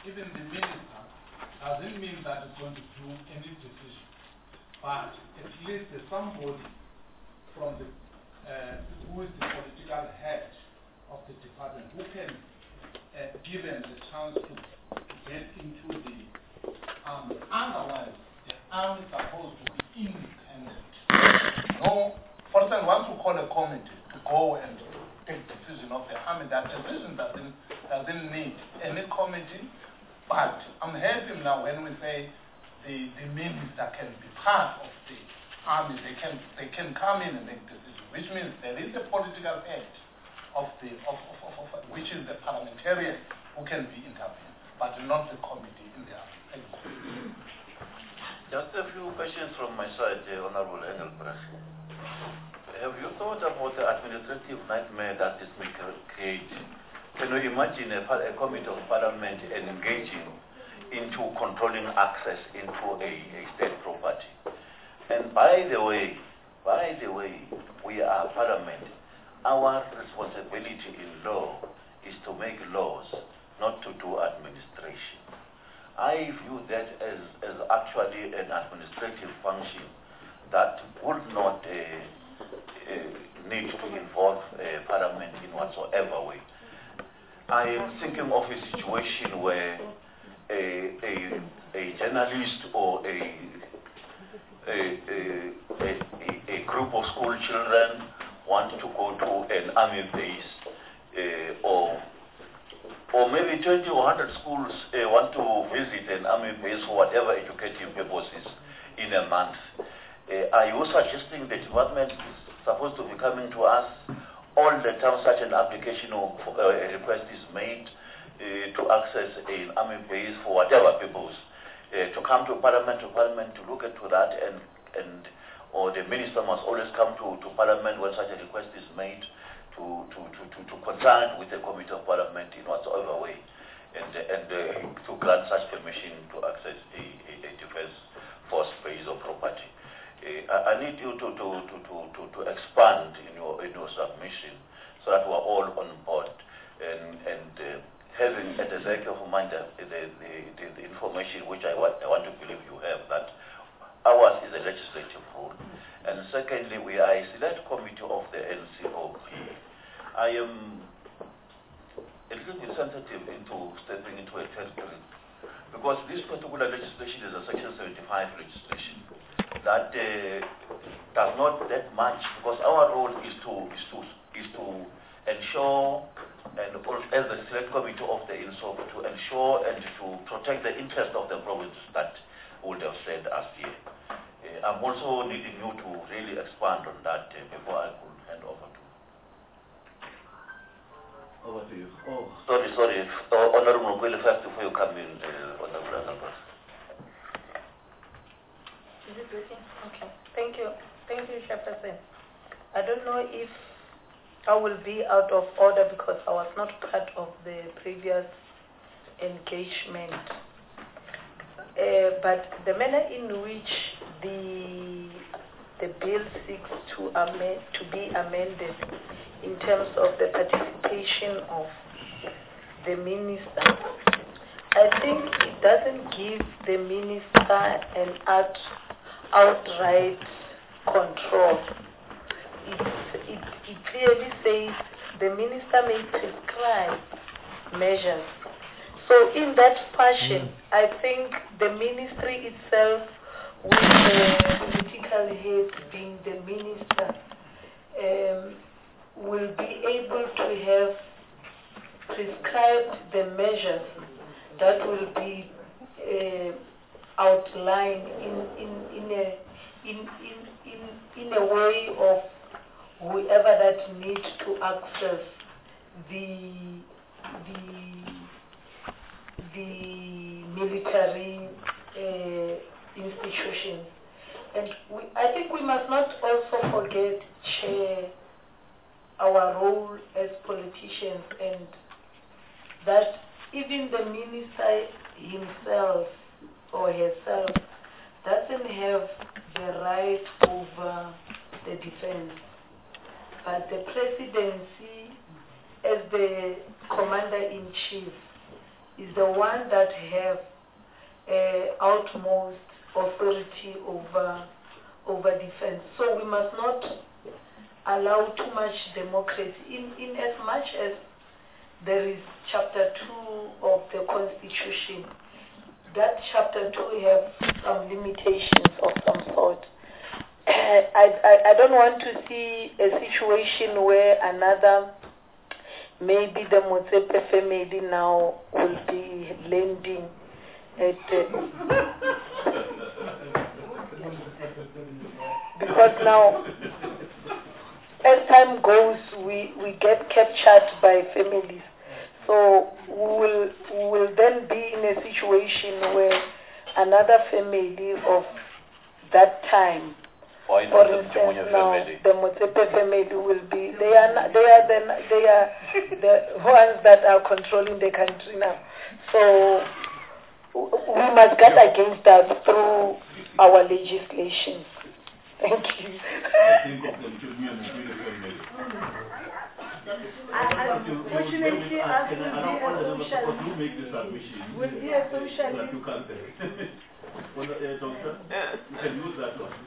even the minister doesn't mean that it's going to do any decision. But at least there's somebody from the who is the political head of the department who can given the chance to get into the army. Otherwise, the army is supposed to be independent. No, for instance, once you call a committee to go and take decision of the army, that decision doesn't need any committee. But I'm happy now when we say the minister can be part of the army. They can come in and make decisions, which means there is a political head of which is the parliamentarian who can be interviewed, but not the committee in the army. Thank you. Just a few questions from my side, Honorable Engelbrecht. Have you thought about the administrative nightmare that this may create? Can you imagine a committee of parliament engaging into controlling access into a state property? And by the way, we are parliament. Our responsibility in law is to make laws, not to do administration. I view that as actually an administrative function that would not need to involve parliament in whatsoever way. I am thinking of a situation where a journalist or a group of school children want to go to an army base, or maybe 20 or 100 schools want to visit an army base for whatever educative purposes in a month. Are you suggesting the department is supposed to be coming to us all the time such an application or a request is made to access an army base for whatever purpose, to come to parliament to look into that, or the minister must always come to parliament when such a request is made to consult with the committee of parliament in whatsoever way, and to grant such permission to access a defense force base or property. I need you to expand in your submission so that we're all on board and having at the back of mind the information which I want to believe you have, that ours is a legislative rule. And secondly, we are a select committee of the NCOP. I am a little bit sensitive into stepping into a territory because this particular legislation is a Section 75 legislation that does not that much, because our role is to ensure, and as the select committee of the INSOP, to ensure and to protect the interest of the province that would have sent us here. I'm also needing you to really expand on that before I could hand over to. Over to you. Oh. Sorry. Honorable Mugwele, first before you come in, Honorable Engelbrecht. Is it working? Okay. Thank you, Chairperson. I don't know if I will be out of order because I was not part of the previous engagement. But the manner in which the bill seeks to be amended in terms of the participation of the minister, I think it doesn't give the minister an outright control. It clearly says the minister may prescribe measures. So in that fashion, I think the ministry itself, with the political head being the minister, will be able to have prescribed the measures that will be outlined in a way of whoever that needs to access the military institutions. And I think we must not also forget, Chair, our role as politicians, and that even the minister himself or herself doesn't have the right over the defense. But the presidency, as the commander-in-chief, is the one that have utmost authority over defense. So we must not allow too much democracy. In as much as there is Chapter 2 of the Constitution, that Chapter 2 have some limitations of some sort. I don't want to see a situation where another, maybe the Motsepe family now will be lending at because now, as time goes, we get captured by families. So we will then be in a situation where another family of that time, for instance, now the Motsepe family will be. They are the ones that are controlling the country now. So we must guard against that through our legislation. Thank you. Unfortunately, as will be a socialist. Doctor, you can use that one.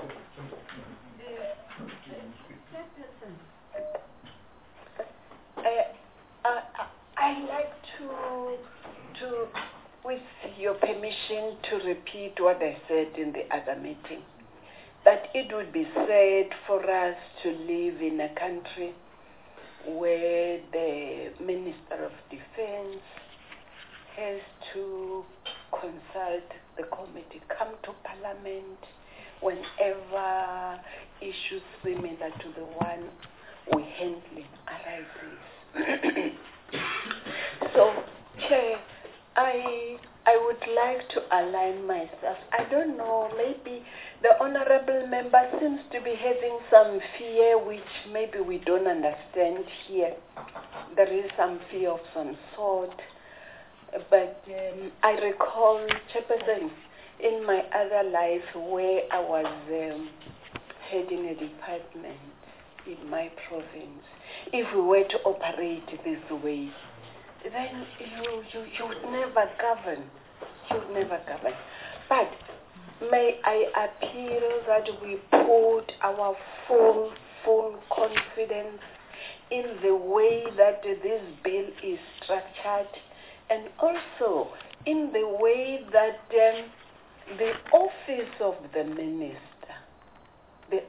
I'd like to, with your permission, to repeat what I said in the other meeting. That it would be sad for us to live in a country where the Minister of Defense has to consult the committee, come to Parliament whenever issues similar to the one we're handling arises. So, Chair, I would like to align myself. I don't know, maybe the honorable member seems to be having some fear which maybe we don't understand here. There is some fear of some sort. But I recall, Chairperson, in my other life where I was heading a department in my province, if we were to operate this way, then you would never govern. You would never govern. But may I appeal that we put our full confidence in the way that this bill is structured, and also in the way that the office of the minister, the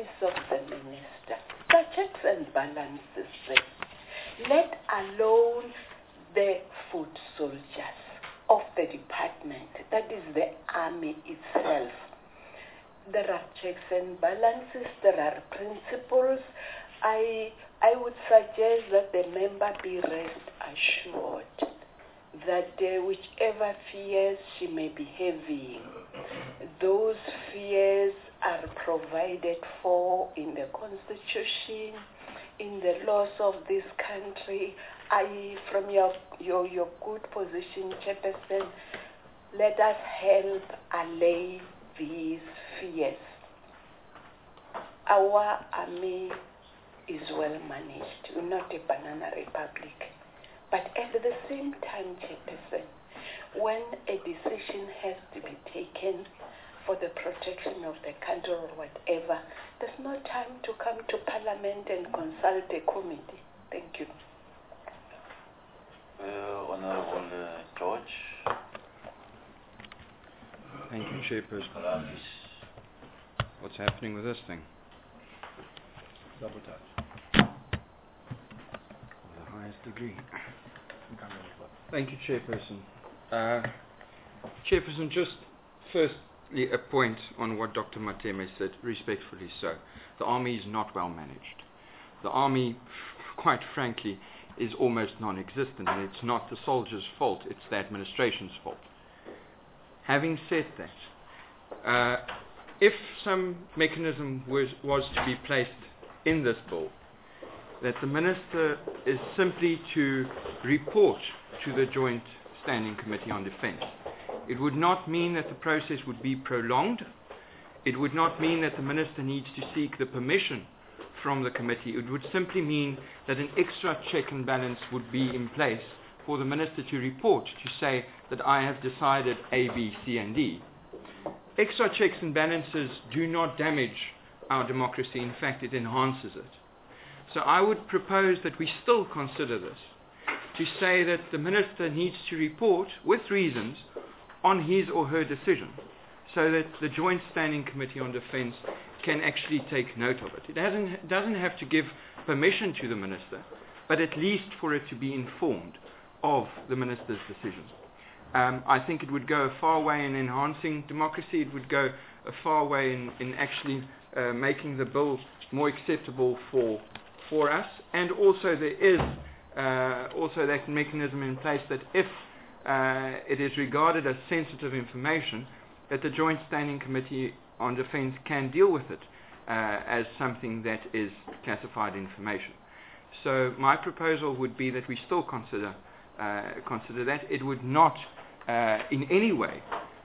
checks and balances, let alone the foot soldiers of the department, that is the army itself. There are checks and balances, there are principles. I would suggest that the member be rest assured that whichever fears she may be having, those fears are provided for in the Constitution, in the laws of this country. From your good position, Chairperson, let us help allay these fears. Our army is well managed. We're not a banana republic. But at the same time, Chairperson, when a decision has to be taken for the protection of the country or whatever, there's no time to come to Parliament and consult a committee. Thank you. Honorable George. Thank you, Chairperson. What's happening with this thing? Sabotage. To the highest degree. Thank you, Chairperson. Chairperson, just firstly a point on what Dr. Mateme said, respectfully so. The army is not well managed. The army, quite frankly, is almost non-existent, and it's not the soldiers' fault, it's the administration's fault. Having said that, if some mechanism was to be placed in this bill, that the Minister is simply to report to the Joint Standing Committee on Defence, it would not mean that the process would be prolonged. It would not mean that the Minister needs to seek the permission from the committee. It would simply mean that an extra check and balance would be in place for the minister to report to say that I have decided A, B, C, and D. Extra checks and balances do not damage our democracy. In fact, it enhances it. So I would propose that we still consider this, to say that the minister needs to report with reasons on his or her decision, so that the Joint Standing Committee on Defence can actually take note of it. It doesn't have to give permission to the minister, but at least for it to be informed of the minister's decision. I think it would go a far way in enhancing democracy. It would go a far way in actually making the bill more acceptable for us. And also there is also that mechanism in place that if it is regarded as sensitive information, that the Joint Standing Committee on Defence can deal with it as something that is classified information. So my proposal would be that we still consider that. It would not in any way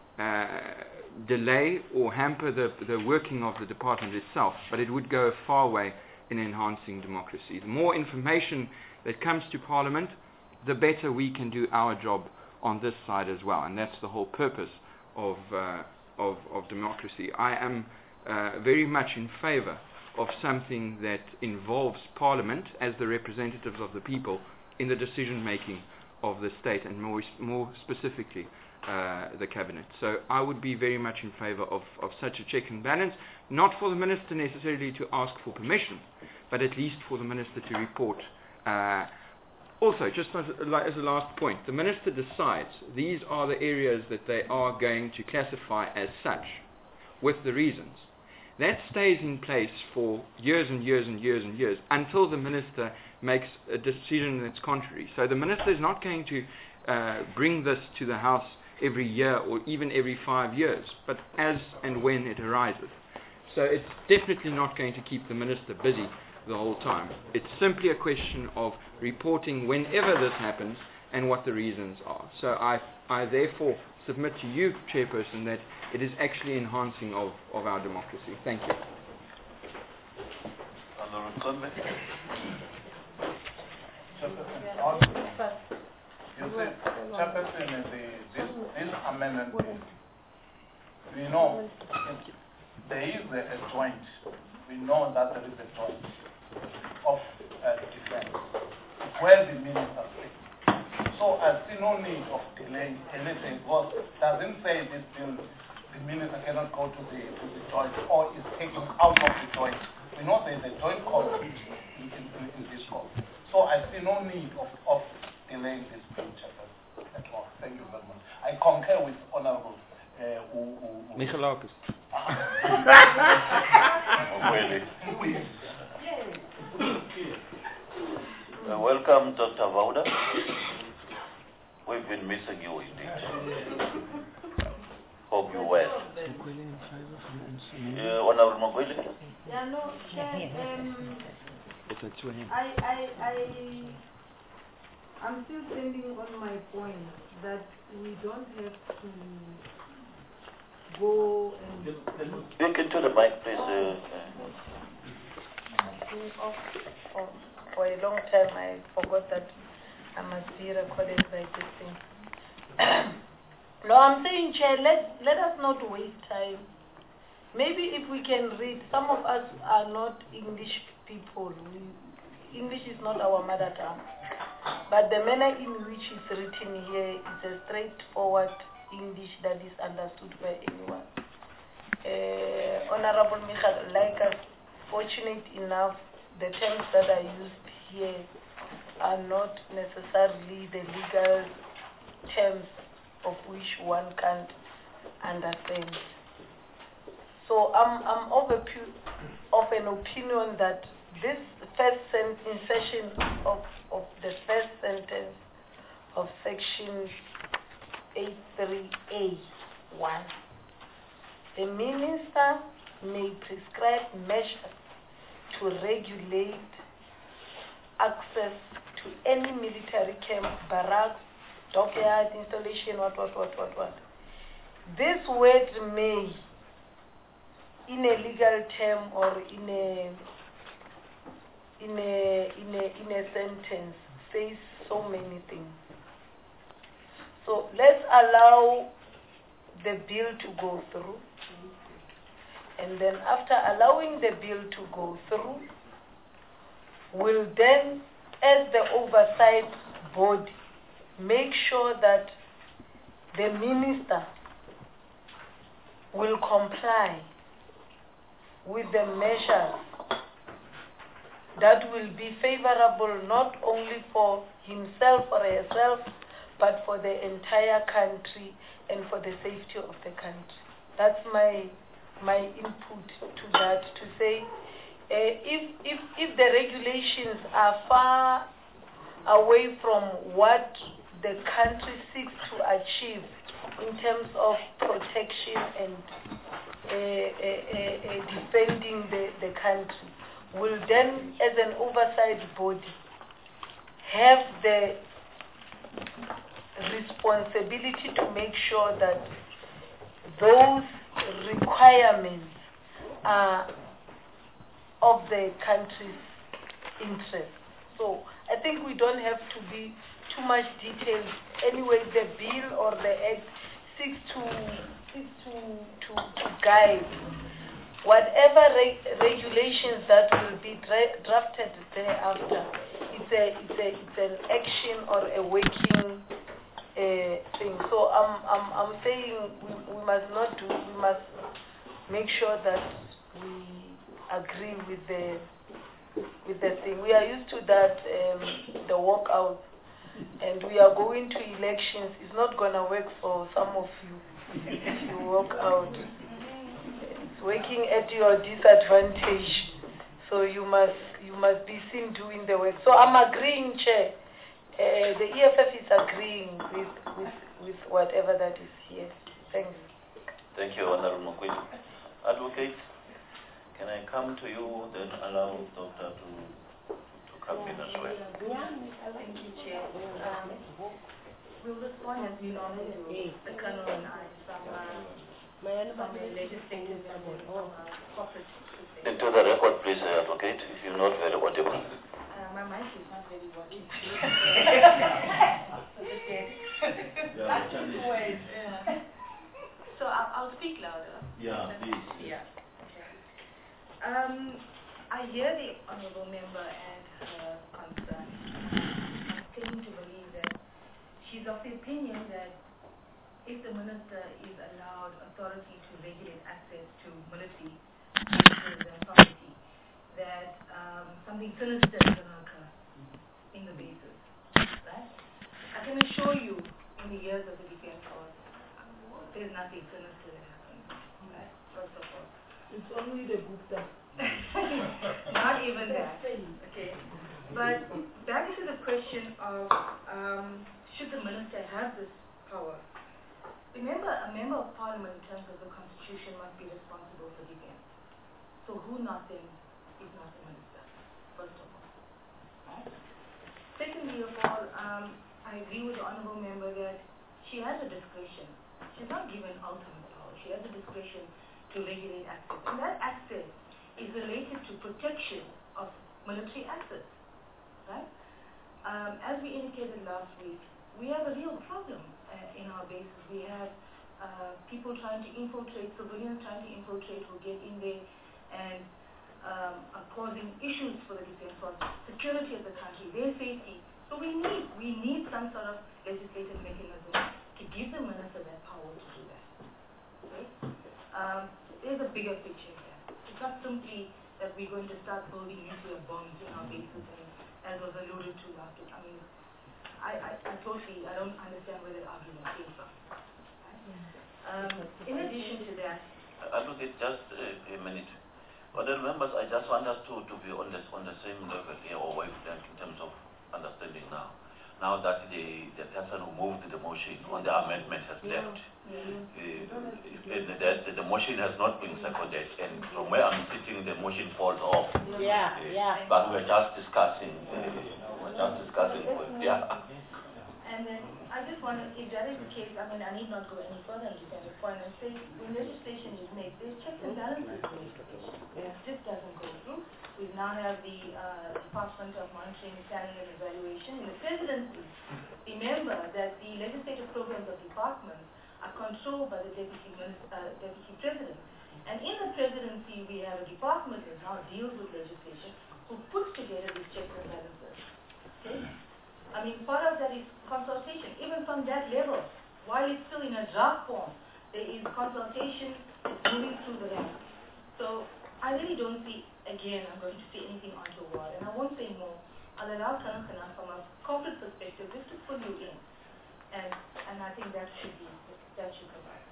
delay or hamper the working of the department itself, but it would go a far way in enhancing democracy. The more information that comes to Parliament, the better we can do our job on this side as well, and that's the whole purpose of democracy. I am very much in favour of something that involves Parliament as the representatives of the people in the decision making of the state, and more specifically the cabinet. So I would be very much in favour of such a check and balance, not for the minister necessarily to ask for permission, but at least for the minister to report. Also, just as a last point, the minister decides these are the areas that they are going to classify as such, with the reasons. That stays in place for years and years and years and years until the minister makes a decision that's contrary. So the minister is not going to bring this to the House every year or even every 5 years, but as and when it arises. So it's definitely not going to keep the minister busy the whole time. It's simply a question of reporting whenever this happens and what the reasons are. So I therefore submit to you, Chairperson, that it is actually enhancing of our democracy. Thank you. You said, Chairperson, this amendment, we know there is a joint. We know that there is a joint of defense where the minister says. So I see no need of delaying anything, because it doesn't say this bill, the minister cannot go to the joint or is taken out of the joint. We know there is a joint call in this call. So I see no need of delaying this bill, Chairperson, at all. Thank you very much. I concur with Honorable Michalakis. Welcome, Dr. Vauda. We've been missing you indeed. Hope you're well. Honorable Mogwele? Yeah, no, I'm still standing on my point that we don't have to go and... You can turn the mic, please. For a long time, I forgot that I must be recorded by this thing. No, I'm saying, Chair, let us not waste time. Maybe if we can read, some of us are not English people. English is not our mother tongue. But the manner in which it's written here is a straightforward English that is understood by anyone. Honorable Michael, like us, fortunate enough, the terms that are used here are not necessarily the legal terms of which one can't understand. So I'm of an opinion that this first insertion of the first sentence of section 83A1, the minister may prescribe measures to regulate access to any military camp, barracks, dockyard, installation, what. This word may, in a legal term or in a sentence, says so many things. So let's allow the bill to go through. And then after allowing the bill to go through, we'll then, as the oversight body, make sure that the minister will comply with the measures that will be favorable not only for himself or herself, but for the entire country and for the safety of the country. That's my input to that, to say if the regulations are far away from what the country seeks to achieve in terms of protection and defending the country, will then, as an oversight body, have the responsibility to make sure that those requirements are of the country's interest. So I think we don't have to be too much detailed. Anyway, the bill or the act seeks to guide whatever regulations that will be drafted thereafter. It's an action or a working thing. So I'm saying we must make sure that we agree with the thing. We are used to that, the walkout, and we are going to elections. It's not going to work for some of you if you walk out. It's working at your disadvantage. So you must be seen doing the work. So I'm agreeing, Chair. The EFF is agreeing with whatever that is here. Thanks. Thank you, Honorable Mokwetji. Advocate, can I come to you, then allow Doctor to come in as well? Thank you, Chair. We'll respond as we normally do, the Colonel and I, from the legislative level, corporate. Into the record, please, Advocate, if you're not very audible. My mic is not very working. So I'll speak louder. Yeah, please. Yeah. Okay. I hear the honourable member and her concern. I'm tending to believe that she's of the opinion that if the minister is allowed authority to regulate access to military bases and property, that something sinister is going to occur in the bases, right? I can assure you, in the years of the Defence Force, there's nothing sinister that happens, right? First of all. It's only the Gupta. Not even that. Okay. But back to the question of should the minister have this power? Remember, a member of parliament in terms of the constitution must be responsible for defense. So who not then is not the minister, first of all. Right? Secondly of all, I agree with the honourable member that she has a discretion. She's not given ultimate power. She has a discretion to regulate access. And that access is related to protection of military assets. Right? As we indicated last week, we have a real problem in our bases. We have people trying to infiltrate, civilians trying to infiltrate, who get in there and are causing issues for the defense force, security of the country, their safety. So we need some sort of legislative mechanism to give the minister that power to do that. Okay? There's a bigger picture here. It's not simply that we're going to start building nuclear bombs in our bases, and as was alluded to last week. I mean, I don't understand where the argument came from. In addition to that, Advocate, just a minute. Other members, I just want us to be on the same level here, or wavelength in terms of understanding now. Now that the person who moved the motion on the amendment has left, the motion has not been seconded, and from where I'm sitting, the motion falls off. Yeah. But we're just discussing. And then I just want to, if that is the case, I mean, I need not go any further into that point and say when legislation is made, there's checks and balances in legislation. It just doesn't go through. We now have the Department of Monitoring, Planning and Evaluation in the presidency. Remember that the legislative programs of departments are controlled by the deputy president. And in the presidency, we have a department that now deals with legislation who puts together these checks and balances. Okay? I mean, part of that is consultation. Even from that level, while it's still in a draft form, there is consultation moving through the ranks. So I really don't see, again, I'm going to say anything untoward, and I won't say more. I'll allow Colonel Khanna from a corporate perspective just to pull you in. And I think that should provide.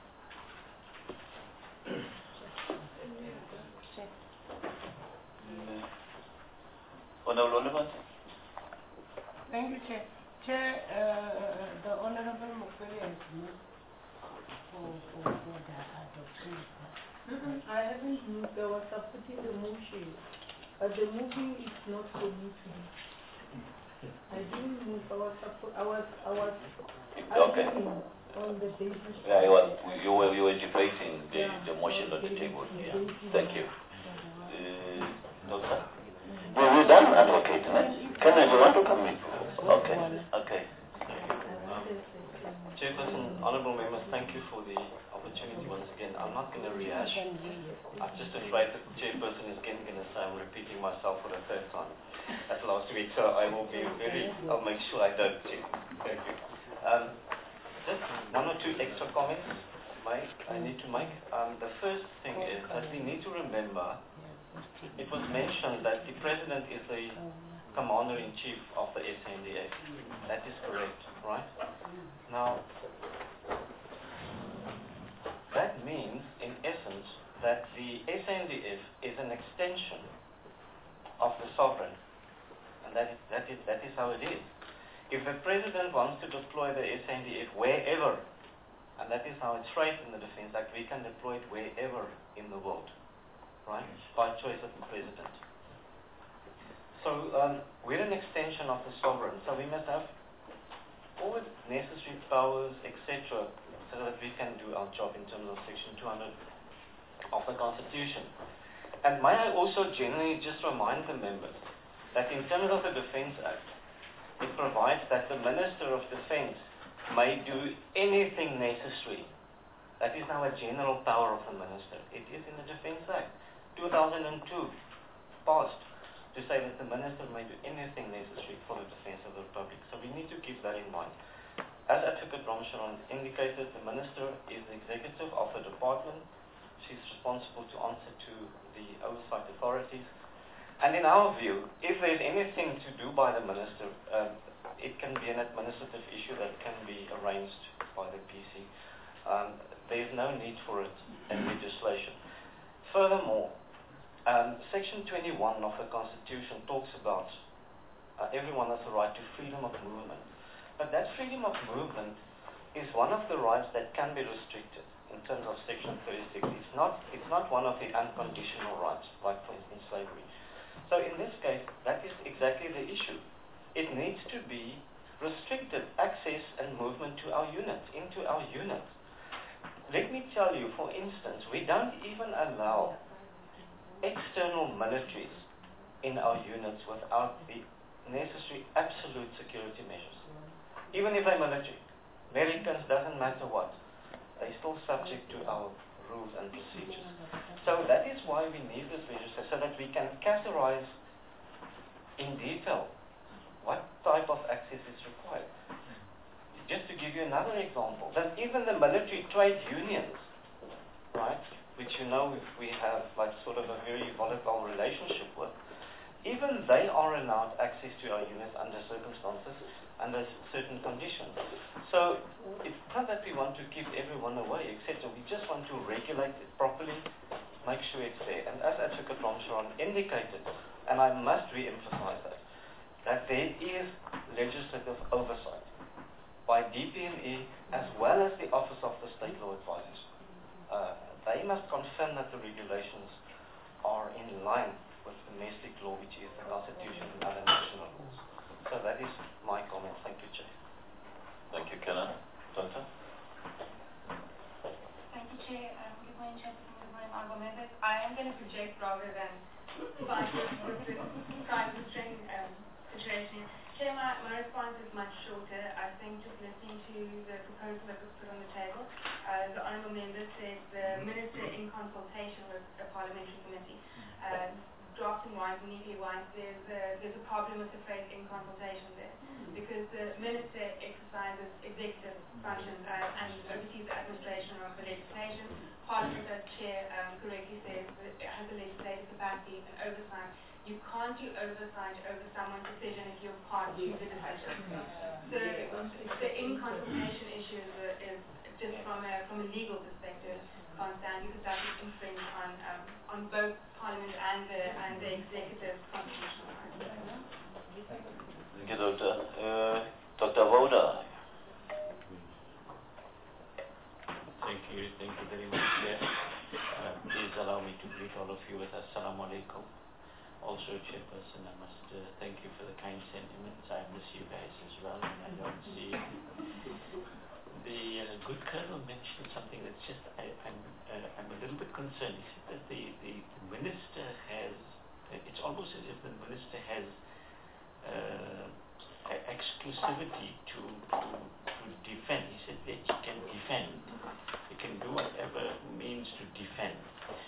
Honorable Oliver? Thank you, Chair. Chair, the Honorable Mukwege has moved for the adoption. I haven't moved. I was supporting the motion, but the moving is not for me to do. I didn't move. I was Okay. arguing on the basis. Yeah, you were debating the motion on the table. Yeah. Thank you. Doctor? We're done, Advocate. Can you want to come in? Okay. Chairperson, honourable members, thank you for the opportunity once again. I'm not going to rehash. I'm just afraid that the chairperson is again going to say I'm repeating myself for the third time as last week, so I'll make sure I don't. Thank you. Just one or two extra comments I need to make. The first thing is that we need to remember it was mentioned that the President is the Commander-in-Chief of the SANDF. That is correct, right? Now, that means, in essence, that the SANDF is an extension of the sovereign. And that is how it is. If the President wants to deploy the SANDF wherever, and that is how it's phrased in the Defence Act, we can deploy it wherever in the world. Right? By choice of the President. So we're an extension of the sovereign, so we must have all the necessary powers, etc., so that we can do our job in terms of Section 200 of the Constitution. And may I also generally just remind the members that in terms of the Defence Act, it provides that the Minister of Defence may do anything necessary. That is now a general power of the Minister. It is in the Defence Act. 2002 passed to say that the Minister may do anything necessary for the defence of the Republic. So we need to keep that in mind. As Advocate Ramcharan indicated, the Minister is the executive of the department. She's responsible to answer to the oversight authorities. And in our view, if there's anything to do by the Minister, it can be an administrative issue that can be arranged by the PC. There's no need for it in legislation. Furthermore, Section 21 of the Constitution talks about everyone has the right to freedom of movement. But that freedom of movement is one of the rights that can be restricted in terms of Section 36. It's not one of the unconditional rights, like for instance slavery. So in this case, that is exactly the issue. It needs to be restricted access and movement to our units, into our units. Let me tell you, for instance, we don't even allow external militaries in our units without the necessary absolute security measures. Even if they're military, Americans, doesn't matter what, they're still subject to our rules and procedures. So that is why we need this register, so that we can categorize in detail what type of access is required. Just to give you another example, that even the military trade unions, right, which you know we have like sort of a very volatile relationship with, even they are allowed access to our units under circumstances, under certain conditions. So it's not that we want to keep everyone away, etc. We just want to regulate it properly, make sure it's there. And as Advocate Ramcharan indicated, and I must re-emphasize that there is legislative oversight by DPME as well as the Office of the State Law Advisors. They must confirm that the regulations are in line with domestic law, which is the Constitution and other national laws. So that is my comment. Thank you, Chair. Thank you, Kenan. Doctor? Thank you, Chair. Good morning, Chairperson. Good morning, honourable members. I am going to project rather than find this time constraint situation. Chair, my response is much shorter. I think just listening to the proposal that was put on the table, the honourable member said the minister in consultation with the parliamentary committee. Drafting wise, neatly wise, there's a problem with the phrase in consultation there, because the minister exercises executive functions and oversees the administration of the legislation. Parliament, as Chair correctly says, it has a legislative capacity and oversight. You can't do oversight over someone's decision if you're part of the decision. So the in consultation issue is just from a legal perspective can't stand, because that would infringe on both Parliament and the executive constitutional rights. Thank you, Doctor. Dr. Voda. Thank you very much, Chair. Please allow me to greet all of you with Assalamu alaikum. Also, Chairperson, I must thank you for the kind sentiments. I miss you guys as well, and I don't see the good colonel mentioned something that's just I'm a little bit concerned. He said that the minister has, it's almost as if the minister has exclusivity to defend. He said that he can defend. He can do whatever means to defend.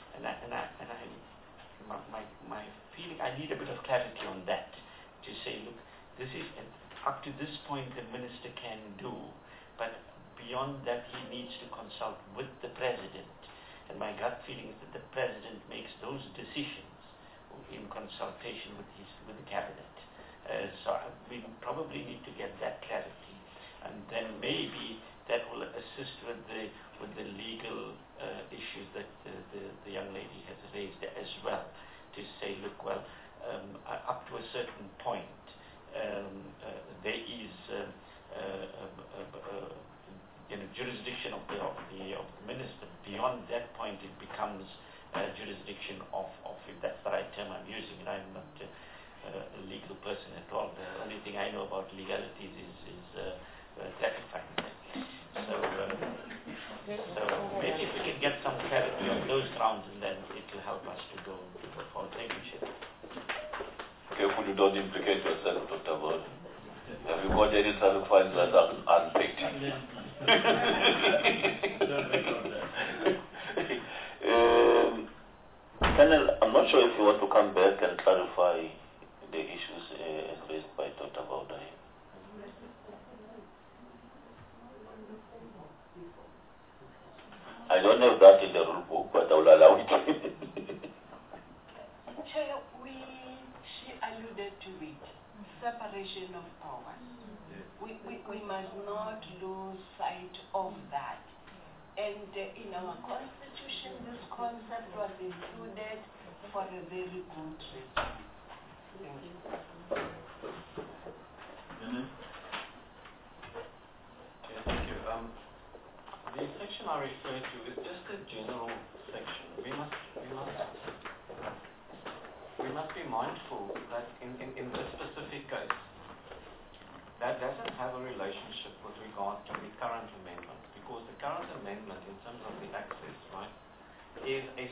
My feeling, I need a bit of clarity on that, to say, look, this is up to this point the minister can do, but beyond that he needs to consult with the president. And my gut feeling is that the president makes those decisions in consultation with the cabinet. So we probably need to get that clarity, and then maybe that will assist with the legal issues that the young lady has raised as well, to say, look, well, up to a certain point, there is jurisdiction of the minister. Beyond that point, it becomes jurisdiction of, if that's the right term I'm using, and I'm not a legal person at all. The only thing I know about legalities is gratifying. So maybe if we can get some clarity on those grounds, and then it will help us to go forward. Thank you, Chair. Careful you don't implicate yourself, Dr. Bond. Have you got any other files that are unpicked? Colonel, I'm not sure if you want to come back and clarify the issues raised by Dr. Bauda. I don't have that in the rule book, but I will allow it. Chair, she alluded to it, separation of powers. We must not lose sight of that. And in our constitution, this concept was included for a very good reason. Thank you. Okay, thank you. The section I refer to is just a general section. We must be mindful that in this specific case, that doesn't have a relationship with regard to the current amendment, because the current amendment, in terms of the access, right, is a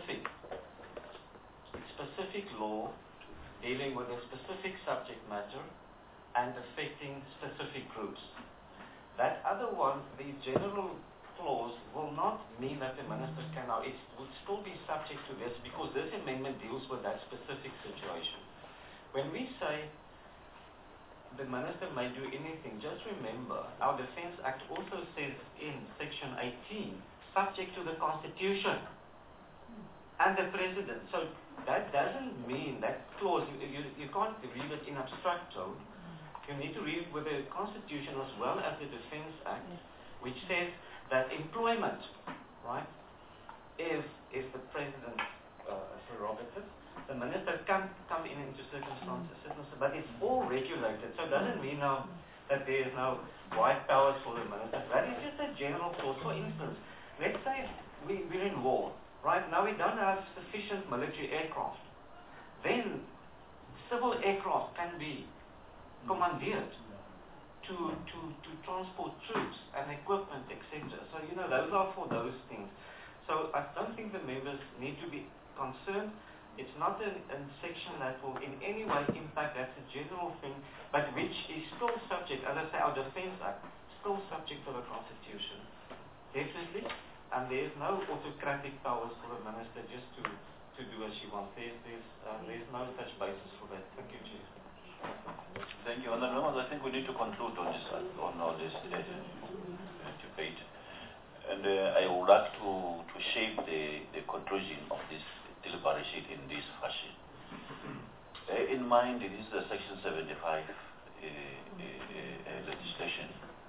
specific law dealing with a specific subject matter and affecting specific groups. That other one, the general clause, will not mean that the minister can now, it would still be subject to this, because this amendment deals with that specific situation. When we say the minister may do anything, just remember, our Defence Act also says in section 18, subject to the Constitution and the President. So that doesn't mean, that clause, you can't read it in abstract tone. You need to read it with the Constitution as well as the Defence Act, which says that employment, right, is the President's prerogative. The minister can come into circumstances, but it's all regulated. So it doesn't mean now that there is no wide powers for the minister. That is just a general clause. For instance, let's say we're in war, right? Now we don't have sufficient military aircraft. Then civil aircraft can be commandeered to transport troops and equipment, etc. So, those are for those things. So I don't think the members need to be concerned. It's not a section that will in any way impact, that's a general thing, but which is still subject, as I say, our Defence Act, still subject to the Constitution. Definitely. And there's no autocratic powers for the minister just to do as she wants. There's no such basis for that. Thank you, Chief. Thank you. Honourable members, I think we need to conclude on all this debate. And I would like to shape the conclusion of this deliberation in this fashion. In mind, it is the Section 75 legislation.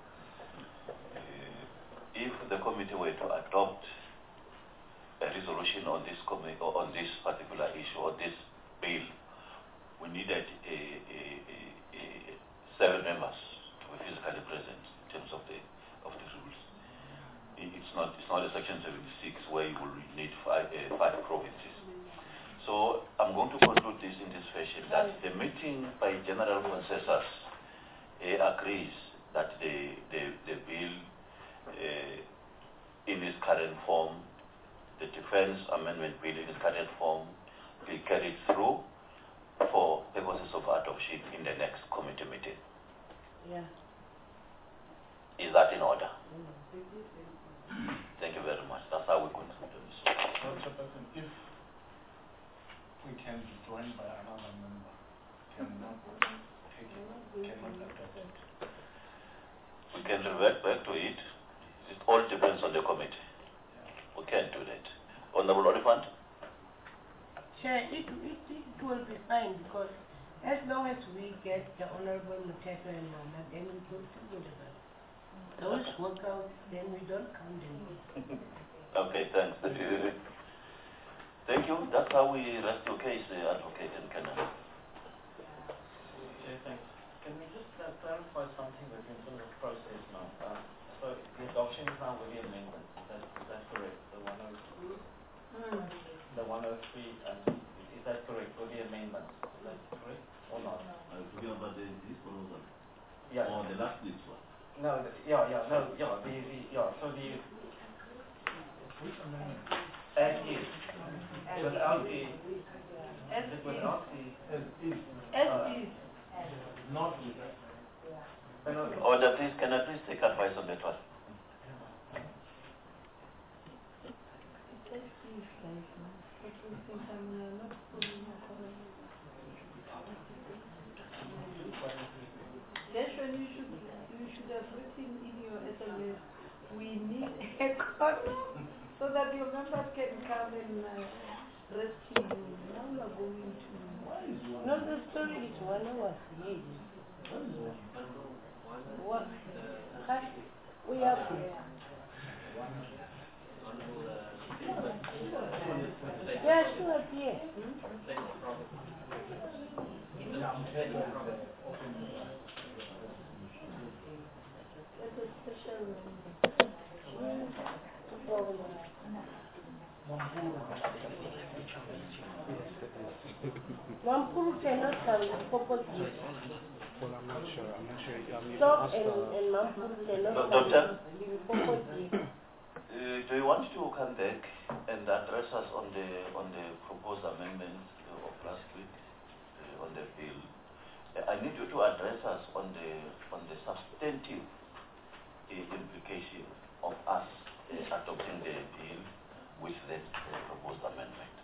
If the committee were to adopt a resolution on this on this particular issue or this bill, we needed 7 members to be physically present in terms of the rules. It's not a Section 76 where you will need 5 provinces. So I'm going to conclude this in this fashion, that the meeting by general consensus agrees that the bill in its current form, the Defence Amendment Bill in its current form, be carried through for purposes of adoption in the next committee meeting. Yeah. Is that in order? Thank you very much. That's how we conclude this. Chairperson, if we can be joined by another member, cannot take it, cannot adopt it. We can revert back to it. It all depends on the committee. Yeah. We can't do that. Honourable Oliphant? Chair, it will be fine because as long as we get the Honorable Mutete and Mama, then we go together. Those work out, then we don't count them. Okay, thanks. Thank you. That's how we rest your case, Advocate and Kennan. Okay, thanks. Can we just clarify something with in terms of process now? So the adoption is now with the amendments. Is that correct? The 103. The 103. Is that correct? With the amendments. Is that correct or not? Are you talking about this proposal? Yeah. Or the last week's one? No. So the Which amendment? as is without the without the As is. Not with. Order, please. Can I please take advice on that one? You should have written in your SMS, we need a quorum so that your members can come and rescue you. Now you are going to... No, the story is 1 hour. What? We are here. Yeah, sure, yeah. That's a special Mampuru cannot come to Popo's. Well, I'm not sure. Stop and Mampuru cannot Doctor? Popo's. Do you want to come back and address us on the proposed amendment of last week on the bill? I need you to address us on the substantive implication of us adopting the bill with that proposed amendment.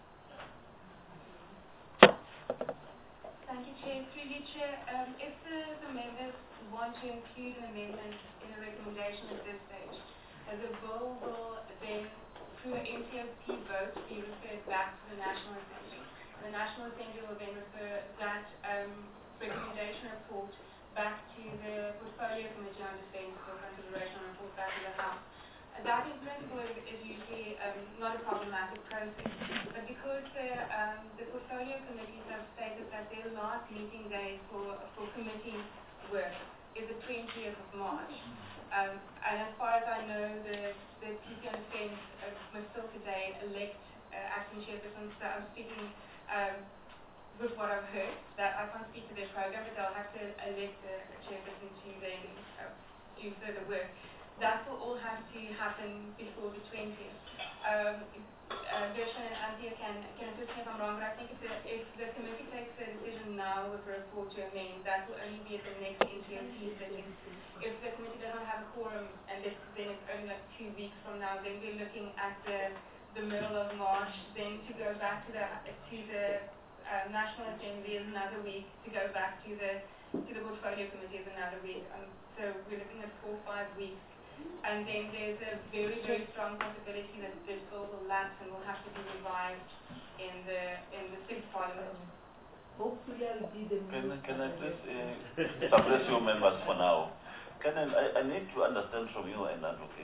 Thank you, Chair. Through you, Chair, if the members want to include an amendment in a recommendation at this stage, the bill will then, through an NCOP vote, be referred back to the National Assembly. And the National Assembly will then refer that recommendation report back to the Portfolio Committee on Defence for consideration and report back to the House. That in principle is usually not a problematic process. But because the Portfolio Committees have stated that their last meeting day for committee work is the 20th of March. And as far as I know, the PC on Defence must still today elect acting chairperson. So I'm speaking with what I've heard, that I can't speak to their program, but they'll have to elect a chairperson to then do further work. That will all have to happen before the 20th. Gershon and Anthea can assist me if I'm wrong, but I think if the committee takes a decision now with a report to amend, that will only be at the next NTMC sitting. If the committee doesn't have a quorum, and then it's only like 2 weeks from now, then we're looking at the middle of March, then to go back to the National Assembly is another week, to go back to the Portfolio Committee is another week. So we're looking at 4 or 5 weeks. And then there's a very, very strong possibility that this bill will lapse and will have to be revised in the 6th Parliament. Hopefully I'll be the Can I please suppress your members for now? I need to understand from you an advocate.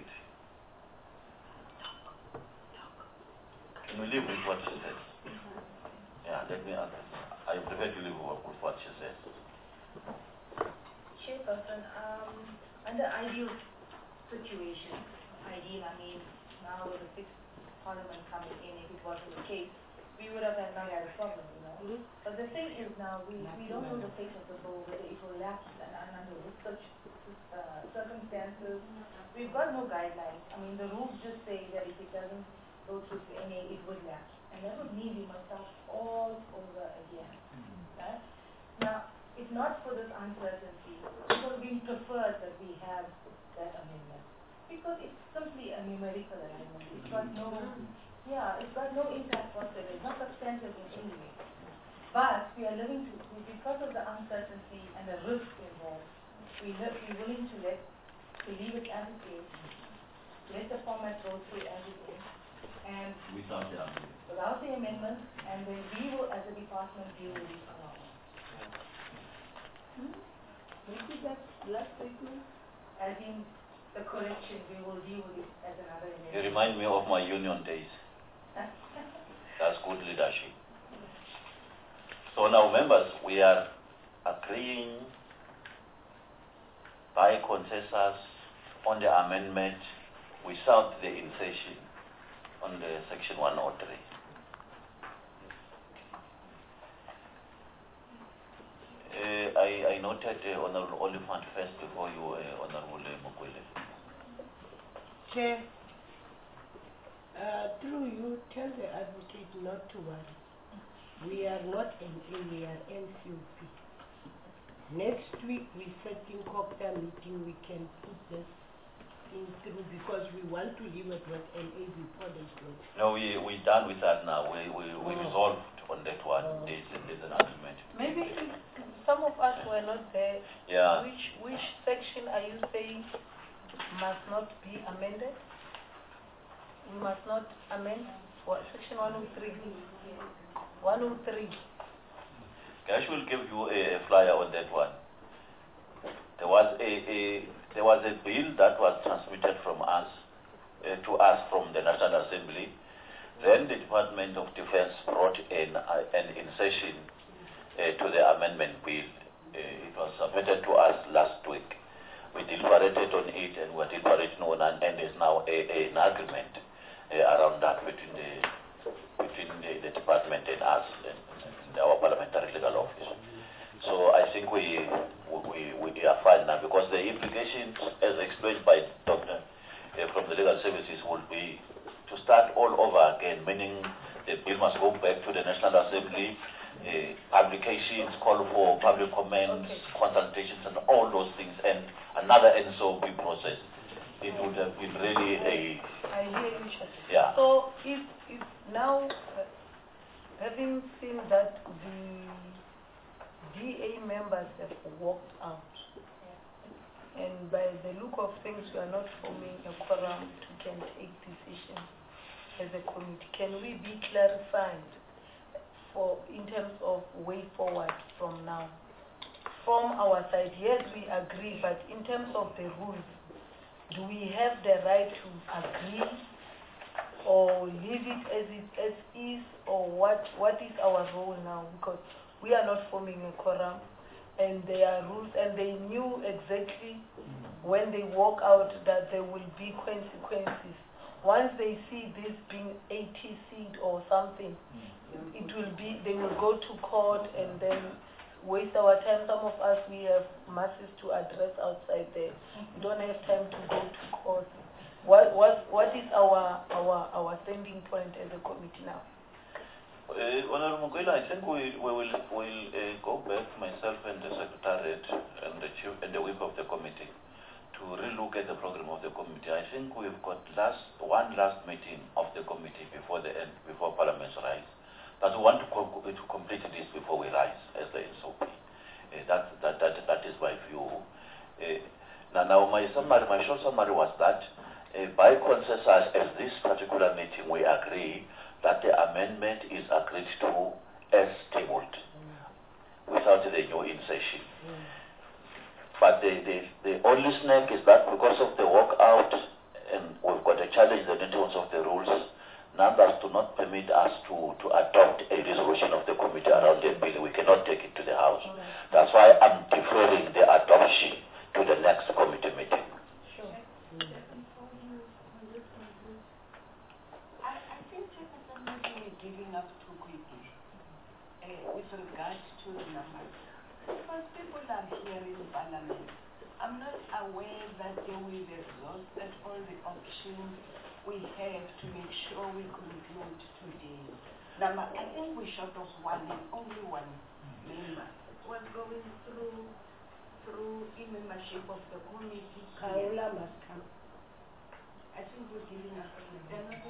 Can we live with what she says? Yeah, let me answer. I prefer to live with what she says. Chairperson, under ideal situation, I mean, now with the 6th Parliament coming in, if it wasn't the case, we would have not had a problem, you know. But the thing is now, we don't know the fate of the bill, whether it will lapse and under such circumstances. We've got no guidelines. I mean, the rules just say that if it doesn't go through to NA, it would lapse. And that would mean we must start all over again. Right? Now, if not for this uncertainty, it would have been preferred that we have that amendment, because it's simply a numerical amendment. It's got no, it's got no impact whatsoever. It's not substantive in any way. But we are because of the uncertainty and the risk involved, we're willing to leave it as it is, let the format go through as it is, and without the amendment, and then we will, as a department, deal with it on our own. Maybe that's last statement. As in the correction, we will deal with it as another amendment. You remind me of my union days. That's good leadership. So now, members, we are agreeing by consensus on the amendment without the insertion on the section 103. I noted Honorable Oliphant first before you, Honorable Mukwele. Chair, through you, tell the advocate not to worry. We are not NA, we are NCOP. Next week, we're setting COPTA meeting, we can put this thing through because we want to leave it with NA before they close. No, we're done with that now. We resolved on that one. There's an agreement. Maybe some of us were not there. Yeah. Which section are you saying must not be amended? We must not amend what section 103? 103. Gash will give you a flyer on that one. There was a bill that was transmitted from us to us from the National Assembly. Then the Department of Defense brought in an insertion to the amendment bill. It was submitted to us last week. We deliberated on it and we're deliberating on it, and there's now an agreement around that between the department and us and our parliamentary legal office. So I think we are fine now, because the implications, as explained by Dr. From the legal services, will be to start all over again, meaning the bill must go back to the National Assembly, publications, call for public comments, consultations, and all those things, and another NSOP process. It would have been really I hear you. Yeah. So if now, having seen that the DA members have walked out, and by the look of things, we are not forming a quorum to can take decisions as a committee, can we be clarified in terms of way forward from now? From our side, yes, we agree, but in terms of the rules, do we have the right to agree or leave it as is, or what is our role now? Because we are not forming a quorum, and there are rules, and they knew exactly when they walk out that there will be consequences. once they see this being 80 seat or something, they will go to court and then waste our time. Some of us, we have masses to address outside there. We don't have time to go to court. What is our standing point as a committee now? Honorable Mugwila, I think we will go back, myself and the Secretariat and the Chief and the whip of the committee, to relook at the program of the committee. I think we've got one last meeting of the committee before the end, before Parliament's rise. But we want to complete this before we rise as the SOP. That is my view. Now my short summary was that by consensus at this particular meeting we agree that the amendment is agreed to as tabled without the new insertion. But the only snag is that because of the walkout and we've got a challenge in terms of the rules, numbers do not permit us to adopt a resolution of the committee around the bill. We cannot take it to the House. That's why I'm deferring the adoption to the next committee meeting. I think Chairperson maybe is giving up too quickly with regards to the numbers. Because people are here in Parliament. I'm not aware that they will exhaust all the options we have to make sure we conclude today. Number, I think we're short of one and only one member. Was going through membership of the committee. Kaula must come. I think we're giving up on the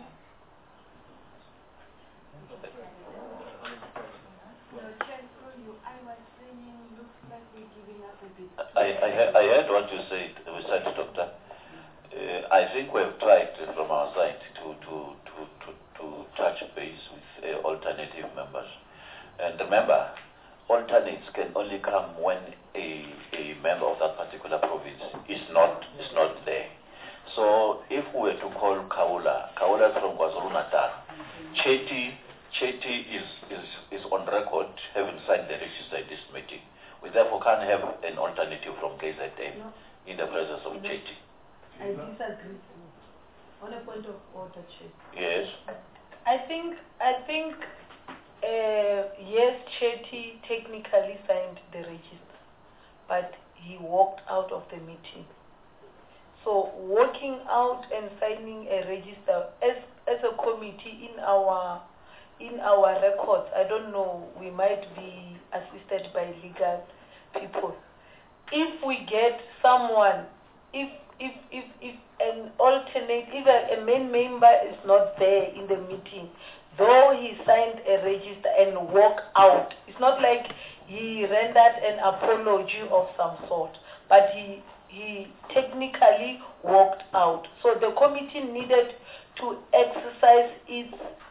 I was saying, looks like we're giving up a bit. I heard what you said, Doctor. I think we have tried from our side to touch base with alternative members. And remember, alternates can only come when a member of that particular province is not there. So if we were to call Kaula is from KwaZulu-Natal. Chetty is on record having signed the register at this meeting. We therefore can't have an alternative from KZN in the presence of Chetty. I disagree. On a point of order, Chair. Yes. I think yes, Chetty technically signed the register, but he walked out of the meeting. So walking out and signing a register as a committee in our records, I don't know, we might be assisted by legal people. If we get someone, if an alternate, if a main member is not there in the meeting, though he signed a register and walked out, it's not like he rendered an apology of some sort, but he technically walked out. So the committee needed to exercise its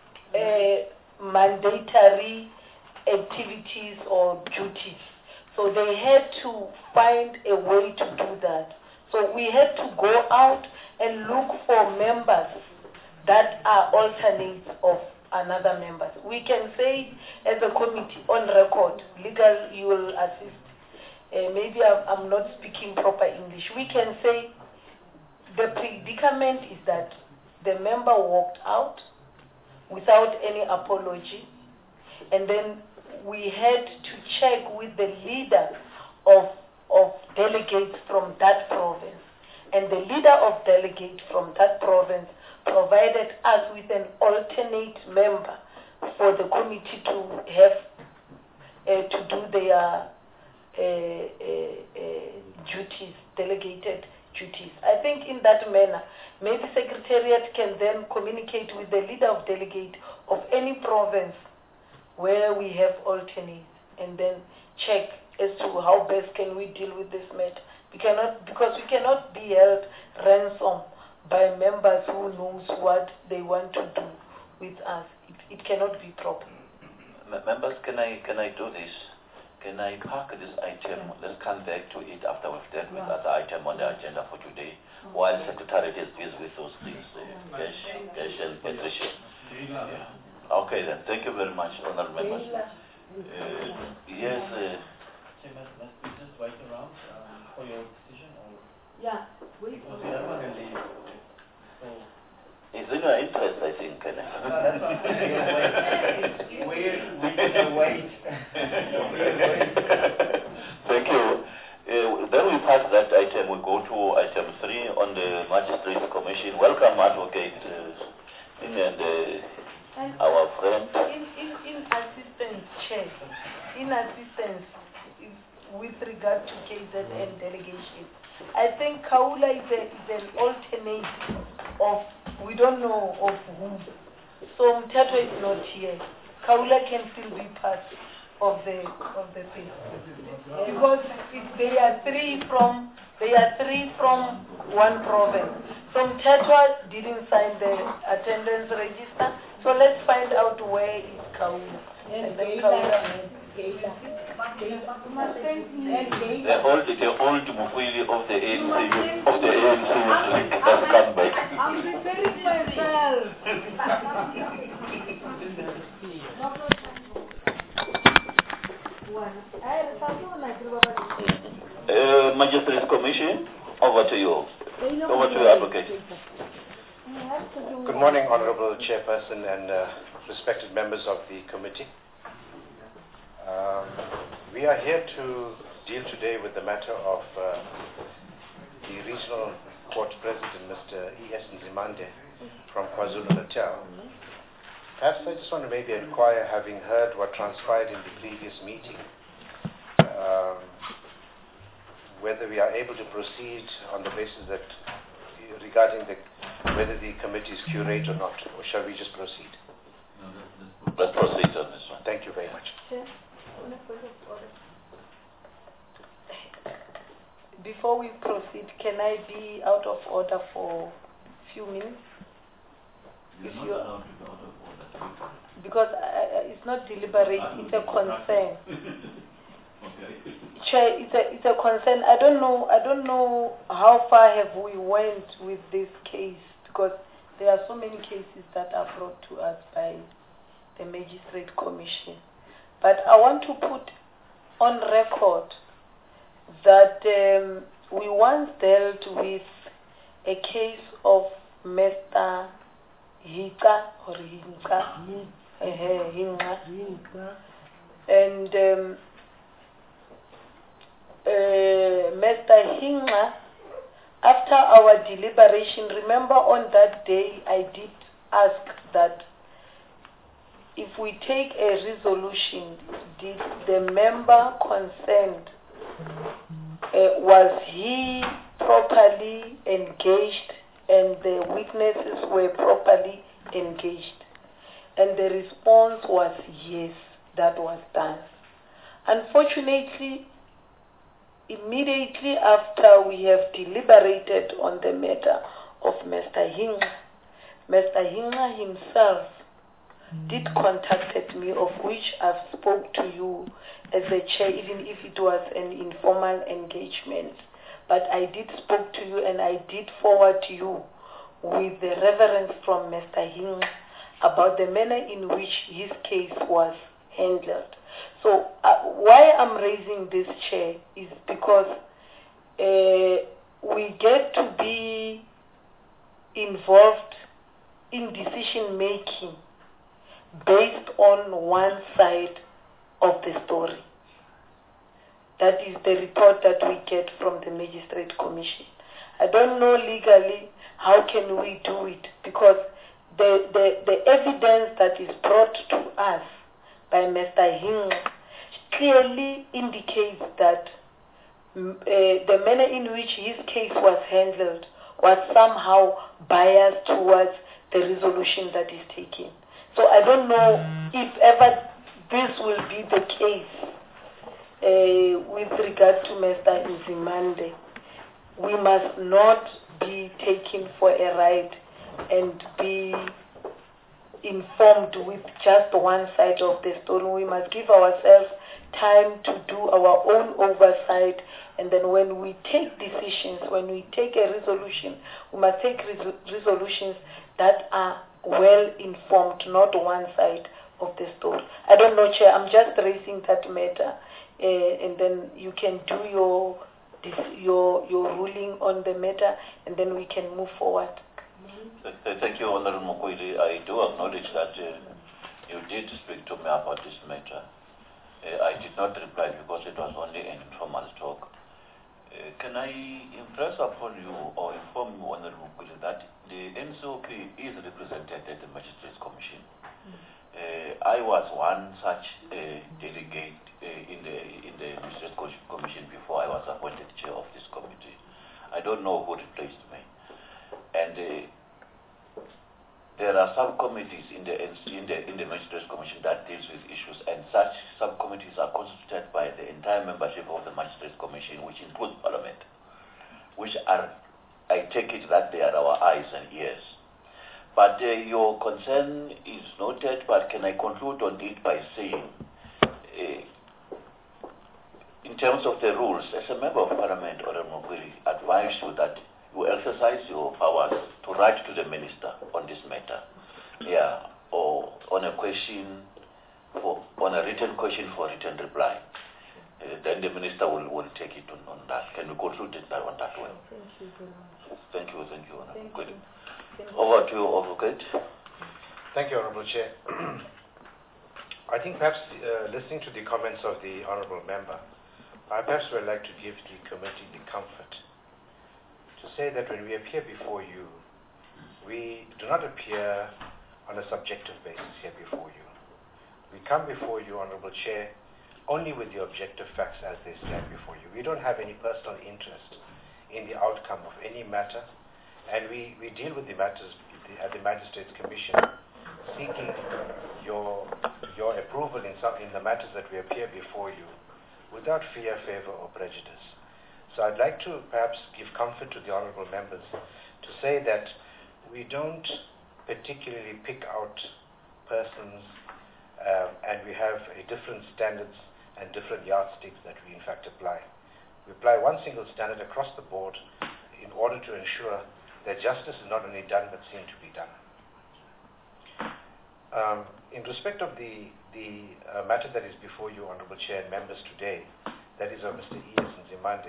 mandatory activities or duties. So they had to find a way to do that. So we had to go out and look for members that are alternates of another members. We can say as a committee on record, legal, you will assist. Maybe I'm not speaking proper English. We can say the predicament is that the member walked out without any apology, and then we had to check with the leader of delegates from that province, and the leader of delegates from that province provided us with an alternate member for the committee to have to do their duties, delegated duties. I think in that manner, maybe Secretariat can then communicate with the leader of delegate of any province where we have alternates, and then check as to how best can we deal with this matter. Because we cannot be held ransom by members who knows what they want to do with us. It cannot be proper. Members, can I do this? Can I park this item? Let's come back to it after we've dealt with other item on the agenda for today, while Secretariat is busy with those things, Cash and Patricia. Yeah. Okay then, thank you very much, honourable members. Yes. Must we just wait around for your decision, or? Yeah, wait. Because we don't want to leave. So if It's in your interest, I think. We'll wait. Thank you. Then we pass that item. We go to item 3 on the Magistrates Commission. Welcome, Advocate and our friend. In assistance, Chair, in assistance with regard to KZN delegation, I think Kaula is an alternate of, we don't know of whom. So Mthatho is not here. Kaula can still be part of the thing. Because they are three from one province. So Mthatho didn't sign the attendance register. So let's find out where is Kaula. And then Kaula. The old Mufwili of the ANC has come back. I'm preparing myself. Magistrates Commission, over to you. Over to you, Advocate. Good morning, Honorable Chairperson and respected members of the committee. We are here to deal today with the matter of the Regional Court President, Mr. E.S. Nzimande from KwaZulu-Natal. Perhaps I just want to maybe inquire, having heard what transpired in the previous meeting, whether we are able to proceed on the basis that regarding whether the committee is curate or not, or shall we just proceed? Let's proceed on this one. Thank you very much. Before we proceed, can I be out of order for a few minutes? Because it's not deliberate, it's a concern. Chair, it's a concern. I don't know how far have we went with this case, because there are so many cases that are brought to us by the Magistrate Commission. But I want to put on record that we once dealt with a case of Mr. Hika or Hinka, and Mr. Hinga, after our deliberation, remember on that day I did ask that if we take a resolution, did the member concerned, was he properly engaged and the witnesses were properly engaged? And the response was yes, that was done. Unfortunately, immediately after we have deliberated on the matter of Mr. Hinga himself did contacted me, of which I've spoke to you as a chair, even if it was an informal engagement. But I did spoke to you and I did forward to you with the reference from Mr. Hinga about the manner in which his case was handled. So why I'm raising this, Chair, is because we get to be involved in decision making based on one side of the story. That is the report that we get from the Magistrate Commission. I don't know legally how can we do it, because the evidence that is brought to us by Mr. Hinga clearly indicates that the manner in which his case was handled was somehow biased towards the resolution that is taken. So I don't know if ever this will be the case with regard to Mr. Nzimande. We must not be taken for a ride and be informed with just one side of the story. We must give ourselves time to do our own oversight, and then when we take decisions, when we take a resolution, we must take resolutions that are well informed, not one side of the story. I don't know, Chair, I'm just raising that matter, and then you can do your ruling on the matter, and then we can move forward. Thank you, Honorable Mokwele. I do acknowledge that you did speak to me about this matter. I did not reply because it was only an informal talk. Can I impress upon you or inform you, Honorable Mokwele, that the NCOP is represented at the Magistrates Commission. I was one such delegate in the Magistrates Commission before I was appointed chair of this committee. I don't know who replaced me. And there are subcommittees in the Magistrates Commission that deals with issues, and such subcommittees are constituted by the entire membership of the Magistrates Commission, which includes Parliament, which are, I take it that they are our eyes and ears. But your concern is noted, but can I conclude on it by saying, in terms of the rules, as a member of Parliament, Honorable Mokwele, advise you that you exercise your powers to write to the minister on this matter, or on a written question for written reply. Then the minister will take it on that. Can we conclude it on that way? Thank you, Honorable Mokwele. Over to you, Advocate. Thank you, Honorable Chair. I think perhaps listening to the comments of the Honorable Member, I perhaps would like to give the committee the comfort to say that when we appear before you, we do not appear on a subjective basis here before you. We come before you, Honorable Chair, only with the objective facts as they stand before you. We don't have any personal interest in the outcome of any matter, and we deal with the matters at the Magistrates Commission, seeking your approval in the matters that we appear before you, without fear, favor, or prejudice. So I'd like to perhaps give comfort to the honorable members to say that we don't particularly pick out persons, and we have different standards and different yardsticks that we in fact apply. We apply one single standard across the board in order to ensure that justice is not only done but seen to be done. In respect of the matter that is before you, Honorable Chair and members today, that is of Mr. E.S. Nzimande,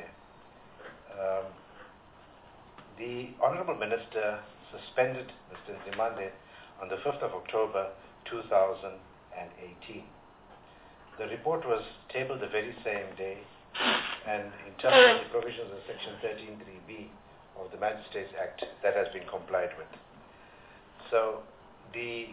the Honorable Minister suspended Mr. Nzimande on the 5th of October 2018. The report was tabled the very same day, and in terms of the provisions of Section 13(3)(b) of the Magistrates Act, that has been complied with. So the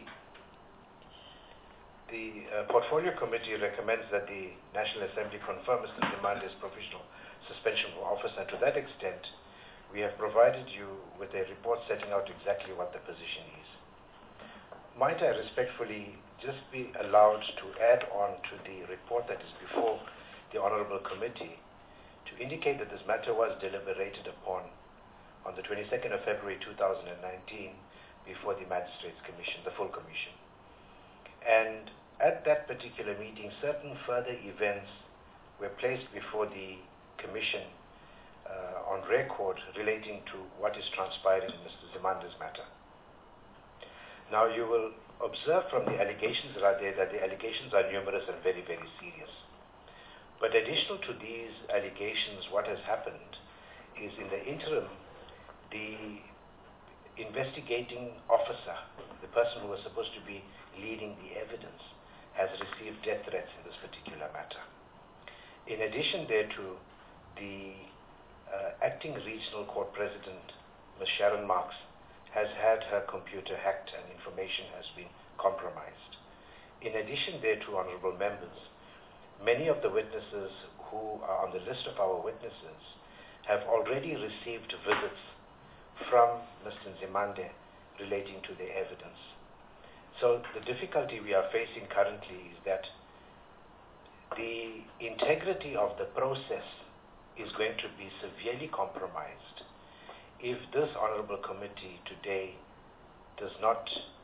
Portfolio Committee recommends that the National Assembly confirm Mr. Nzimande's provisional suspension from office, and to that extent, we have provided you with a report setting out exactly what the position is. Might I respectfully just be allowed to add on to the report that is before the Honorable Committee to indicate that this matter was deliberated upon on the 22nd of February 2019 before the Magistrates Commission, the full Commission. And at that particular meeting, certain further events were placed before the Commission on record relating to what is transpiring in Mr. Nzimande's matter. Now, you will observe from the allegations that are there that the allegations are numerous and very, very serious. But additional to these allegations, what has happened is in the interim, the investigating officer, the person who was supposed to be leading the evidence, has received death threats in this particular matter. In addition thereto, the acting regional court president, Ms. Sharon Marks, has had her computer hacked and information has been compromised. In addition thereto, honorable members, many of the witnesses who are on the list of our witnesses have already received visits from Mr. Nzimande relating to the evidence. So the difficulty we are facing currently is that the integrity of the process is going to be severely compromised if this honorable committee today does not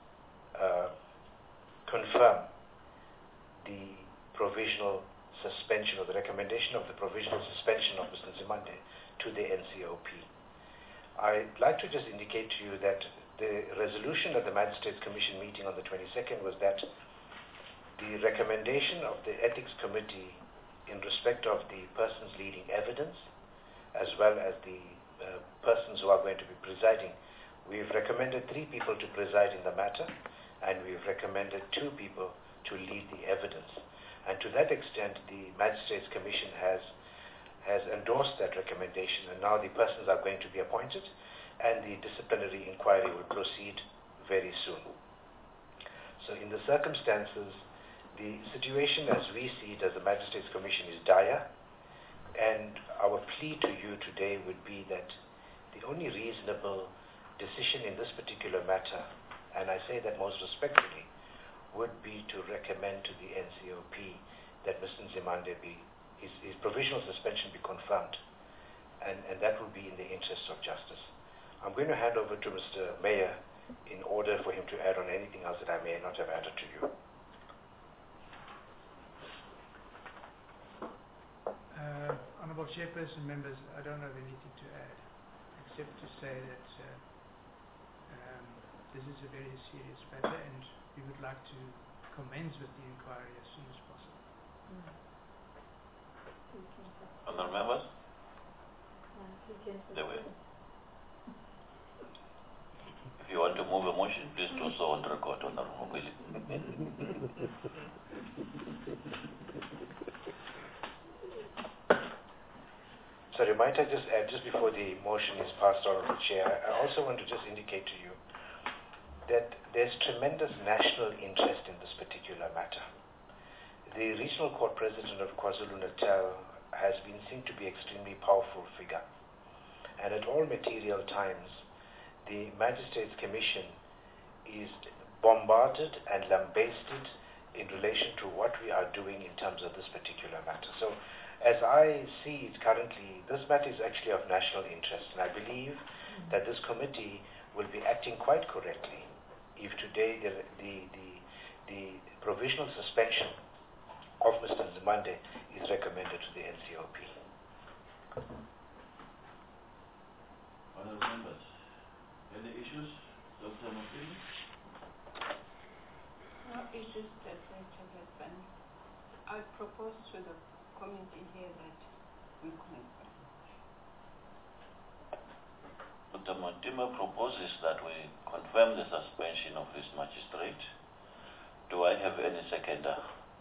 confirm the provisional suspension or the recommendation of the provisional suspension of Mr. Nzimande to the NCOP. I'd like to just indicate to you that the resolution at the Magistrates Commission meeting on the 22nd was that the recommendation of the Ethics Committee in respect of the persons leading evidence as well as the persons who are going to be presiding We've recommended 3 people to preside in the matter, and we've recommended 2 people to lead the evidence. And to that extent, the Magistrates Commission has endorsed that recommendation, and now the persons are going to be appointed, and the disciplinary inquiry will proceed very soon. So in the circumstances, the situation as we see it as the Magistrates Commission is dire, and our plea to you today would be that the only reasonable decision in this particular matter, and I say that most respectfully, would be to recommend to the NCOP that Mr. Nzimande his provisional suspension be confirmed, and that will be in the interest of justice. I'm going to hand over to Mr. Mayor in order for him to add on anything else that I may not have added to you. Honourable Chairperson, members, I don't have anything to add, except to say that this is a very serious matter, and we would like to commence with the inquiry as soon as possible. Honourable members? They will. If you want to move a motion, please do so on record, Honourable Mokgweetsi. Sorry, might I just add, just before the motion is passed on to the Chair, I also want to just indicate to you that there's tremendous national interest in this particular matter. The Regional Court President of KwaZulu-Natal has been seen to be an extremely powerful figure. And at all material times, the Magistrates Commission is bombarded and lambasted in relation to what we are doing in terms of this particular matter. So, as I see it currently, this matter is actually of national interest, and I believe that this committee will be acting quite correctly if today the provisional suspension of Mr. Nzimande is recommended to the NCOP. Honourable members, any issues? Dr. Mokgweetsi? No issues that have been. I propose to the committee here that we confirm. Dr. Matima proposes that we confirm the suspension of this magistrate. Do I have any seconder?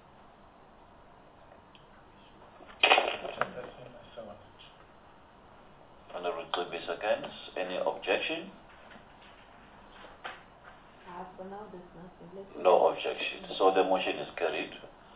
Honourable Mokgweetsi seconds. Any objection? For now, there's nothing. No objection. So the motion is carried.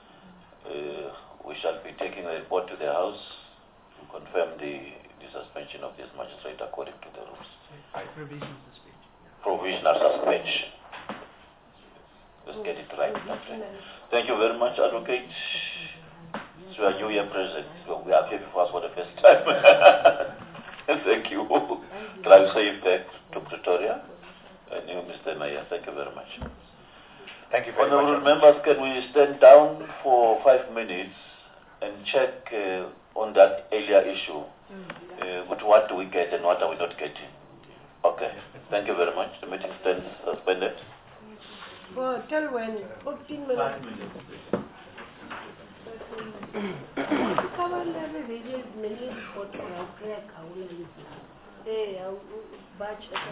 We shall be taking a report to the House to confirm the suspension of this magistrate according to the rules. Provisional suspension. Provisional suspension. Let's get it right. Thank you very much, Advocate. So are you here present? So we are here before us for the first time. Thank you. Drive safe back to Pretoria. And you, Mr. Mayor, thank you very much. Thank you very much. Honourable members, can we stand down for 5 minutes and check on that earlier issue? But what do we get and what are we not getting? Okay. Thank you very much. The meeting stands suspended. Well, tell when 15 minutes. 5 minutes. Come on, every minute for crack. I will leave. Hey, I'll batch it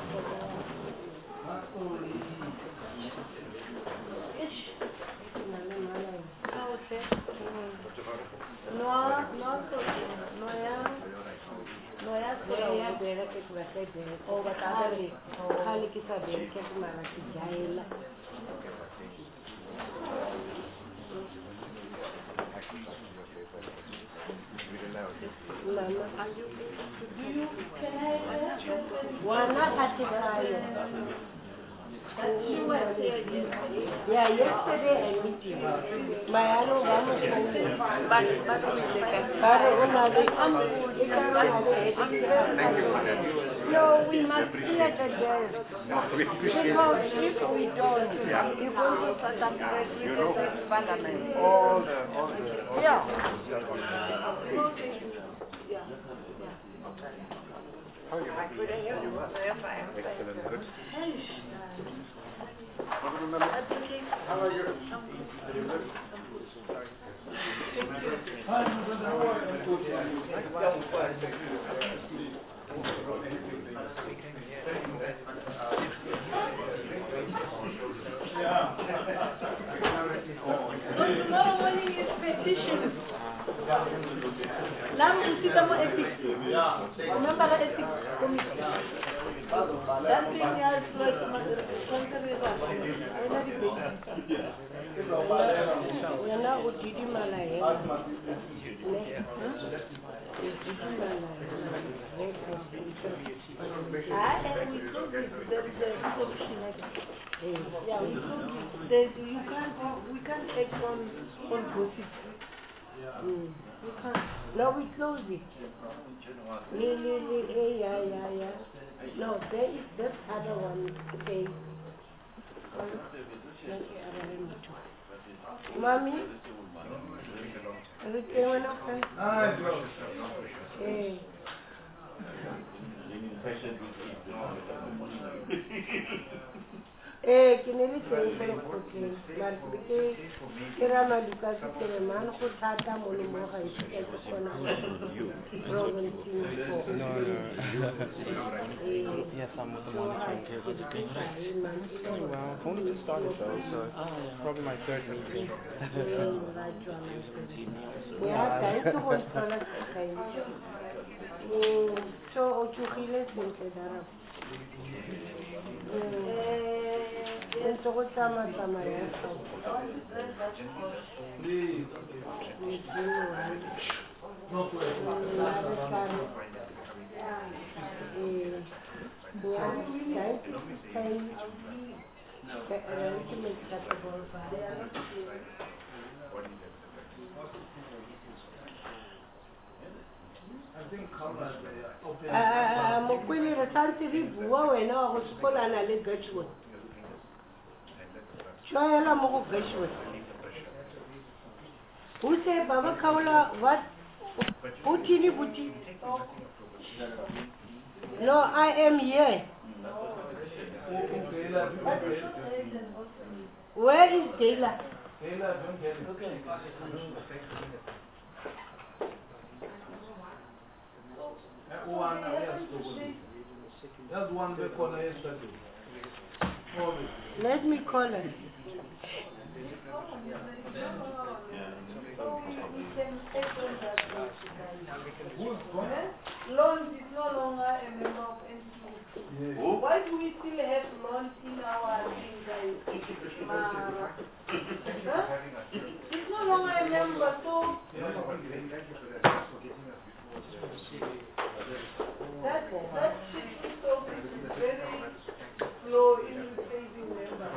Yeah, yesterday I meet you. No, we must see it again. Because if we don't, you're going to suspect the parliament. Yeah. Thank you. Tomorrow morning is petition. Now we see some ethics. Remember the ethics committee. That thing has like wena o didimala hela we close it. There is a resolution. Yeah, we close it. We can't act on gossip. We can't. No, we close it. Yeah. No, there is that other one. Okay. Mommy? Everything went okay? Hey. Ke ne le teng fela kgotleng mare ke rama Lucas kere man go thata mo le mo ga ise ke kgona go provincing for Yes, I'm with the monitoring table. Well, I've only just started though, so it's probably my third meeting. So o tsogile sentle darap ntse go tsamaya ya mokwele re santse re bua wena wa go sekolana le Gershwin tshwaela mo go Gershwin buse baba kaola what butini no I am here. Where is Dela? That's one we call yesterday. Let me call her. Loans is no longer a member of NCO. Yes. Why do we still have loans in our things? He's no longer a member, so that shifting office is very slow in saving members.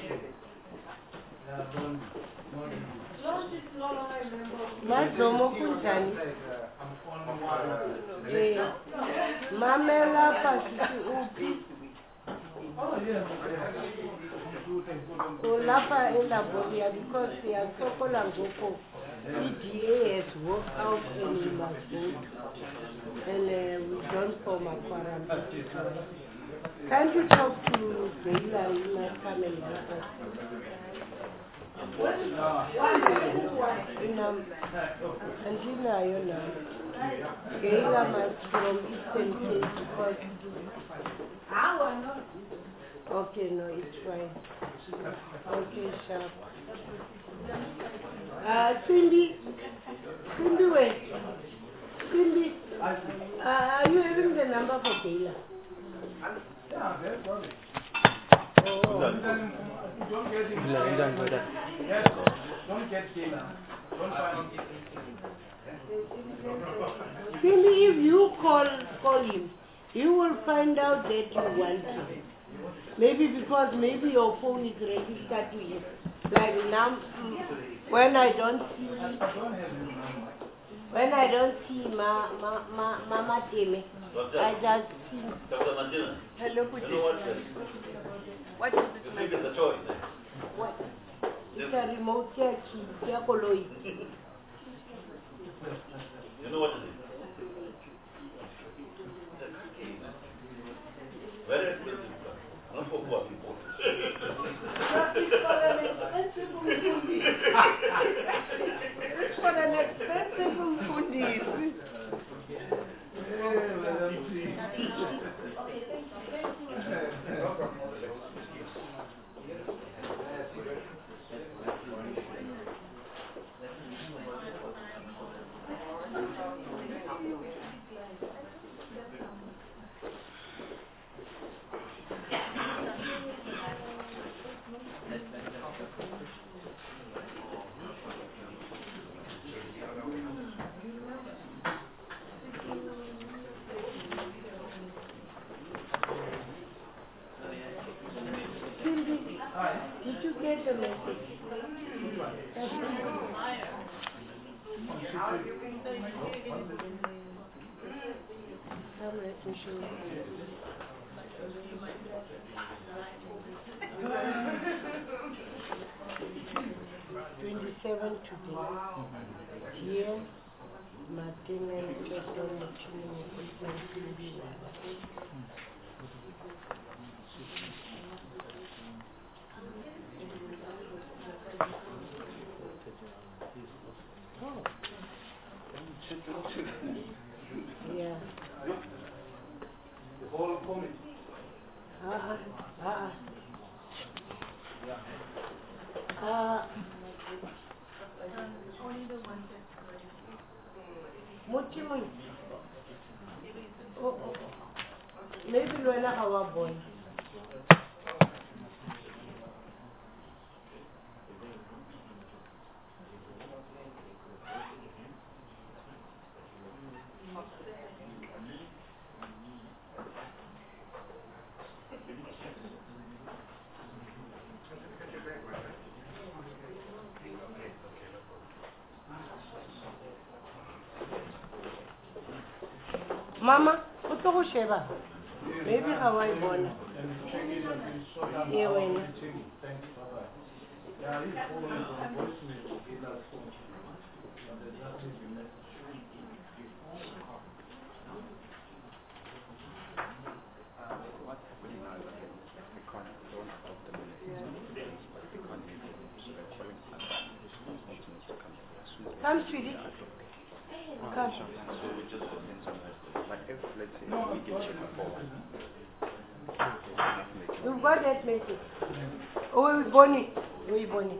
Loans is no longer a member of Mazomo kunjani? Mamela pasisi upi. Ulapha elaboria because siyasokola ngoko EDA has worked out and we must vote. And we don't form a quorum. Can't you talk to Dela? You must come and help us. Angela, you know. Dela must from Eastern Cape because. Okay, no, it's fine. Okay, sharp. Cindy, wait. Cindy, are you having the number for Dela? Yeah, that's right. Oh. Don't get him. Yes, don't get Dela. Don't find him. Cindy, if you call him, you will find out that you want him. Maybe because your phone is registered to him. Like now, when I don't see Mama Teme, I just see. Hello, what is this? What? It's a remote church. You know what it is? Very expensive. Not for poor people. It's for an expensive foodie. Did you get the message? $27 today. Here, Martin and Chesson, yeah. The whole committee. Only the ones that's Motimun. Oh, maybe Luella our boy. Mama, what do you sheba? Maybe how I born. Yeah, when. Come, sweetie. Come. So it just depends on that. Like if, let's say, we get check forward. You've got that message. Oh, it's Bonnie. Where Bonnie?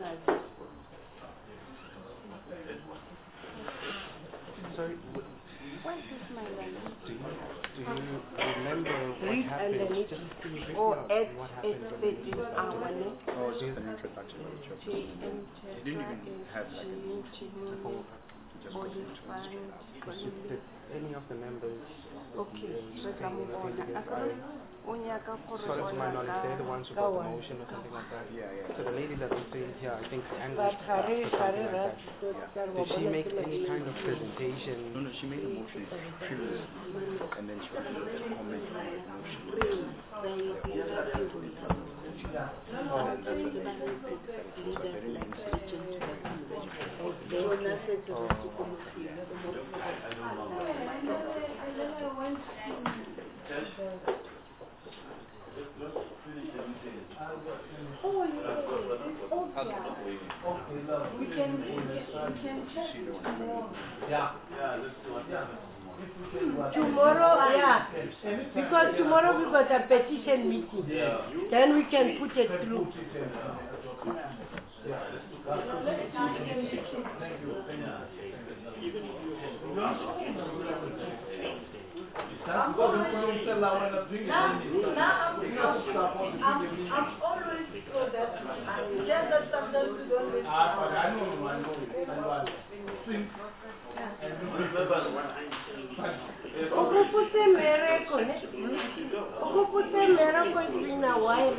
Sorry, What is my name? do you remember what Read happened? underneath. Just to brief Oh, me on what it's happened. the hourly. Oh, just an introduction of the job. You didn't even have like a formal just All is fine. did any of the members Okay, say but I'm anything on. against Sort of to my knowledge, they're the ones who got the motion or something like that. Yeah, yeah. So the lady that was saying here, I think, angry or something like that. Yeah. Did she make any kind of presentation? No, she made a motion previously, and then she was a comment on the motion. We can check more. Tomorrow, yeah. Because tomorrow we got a petition meeting. Then we can put it through. I'm always for that. Just that sometimes we don't listen. Ukupuse miracle, ne? Ukupuse miracle during a while,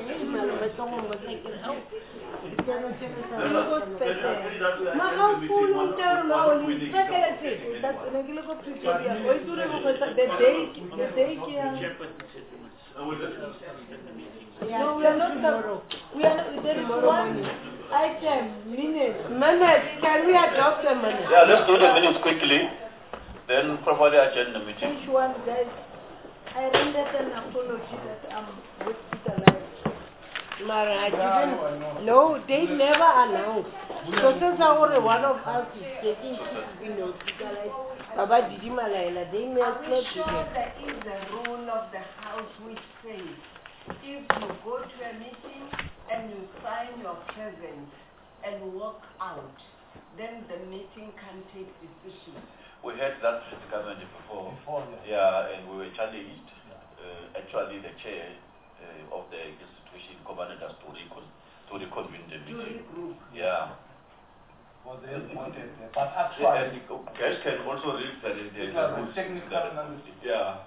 No, we are not tomorrow. We are not, there is one item, minutes. Can we adopt a minute? Yeah, let's do the minutes quickly. Then properly attend the meeting. Which one, guys? I rendered an apology that I'm hospitalized. Mara, I didn't. No, they never announced. So since one of us is taking hospitalized, Baba Didi Malaila, they may have Are we sure there is a rule of the house which says if you go to a meeting and you sign your presence and walk out, then the meeting can take decisions? We had that comment before. Yeah, and we were challenged. Actually, the chair of the institution commanded us to reconvene the meeting. Yeah. But actually, guys can also read the rules. Technical analysis. Yeah.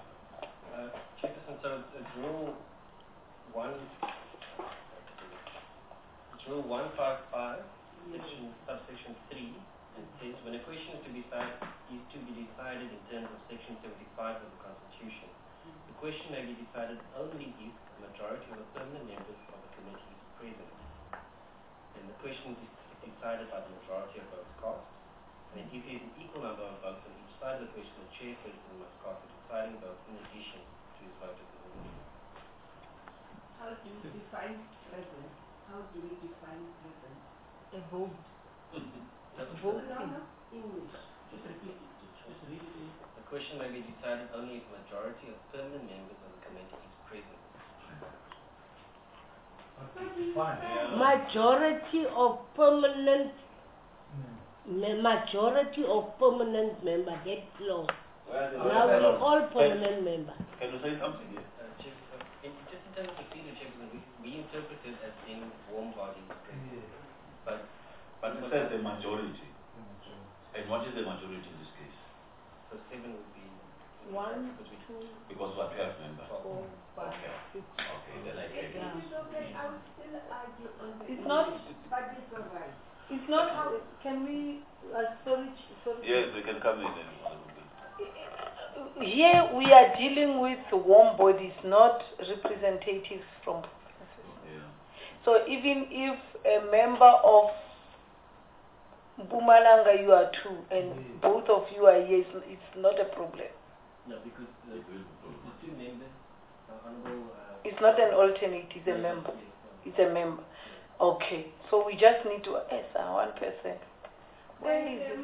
Chairperson, so it's rule 1. Rule 155, subsection 3, and says when a question is to be decided in terms of section 75 of the Constitution, the question may be decided only if a majority of the permanent members of the committee is present. And the question is decided by the majority of votes cast. And if there is an equal number of votes on each side of the question, the chairperson must cast a deciding vote in addition to his vote of the meeting. How do you define present? How do we define present? A vote. Voting. English. Just repeat it. Just read it. The question may be decided only if a majority of permanent members of the committee is present. Majority of permanent member, that clause. Now we're all permanent members. Can you say something here? Just in terms of procedure, Chairman, we interpret it as in warm bodies present. But it says the majority. And what is the majority in this case? So 7 would be 1, 2, because we are 12 members. 4, 5, 6. Okay, then I get it. I would still argue on the It's not. but it's all right. It's not how. Can we? Sorry. Yes, we can come in. Here we are dealing with warm bodies, not representatives from provinces. Yeah. So even if a member of Mpumalanga, you are 2, and both of you are here, it's not a problem. no, because the 2 members are honorable. It's not an alternate, it's a member. It's a member. Okay, so we just need to answer 1%. Where is it?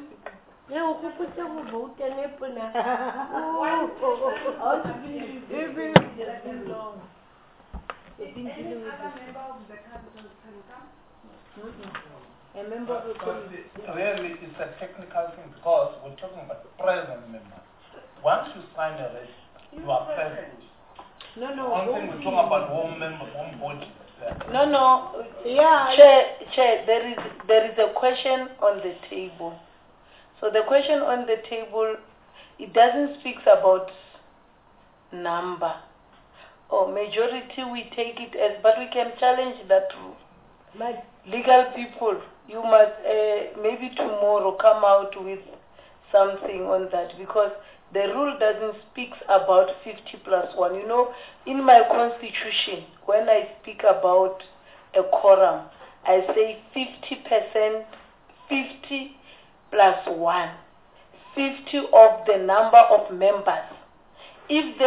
Any other member of the council can come? A member of the Really, it's a technical thing because we're talking about present members. Once you sign a register, you are present. No. One thing we're talking about home member, home body. No. Yeah. Chair, there is a question on the table. So the question on the table, it doesn't speak about number or majority. We take it as, but we can challenge that rule. Legal people, you must maybe tomorrow come out with something on that, because the rule doesn't speak about 50 plus 1. You know, in my constitution, when I speak about a quorum, I say 50%, 50 plus 1, 50 of the number of members. If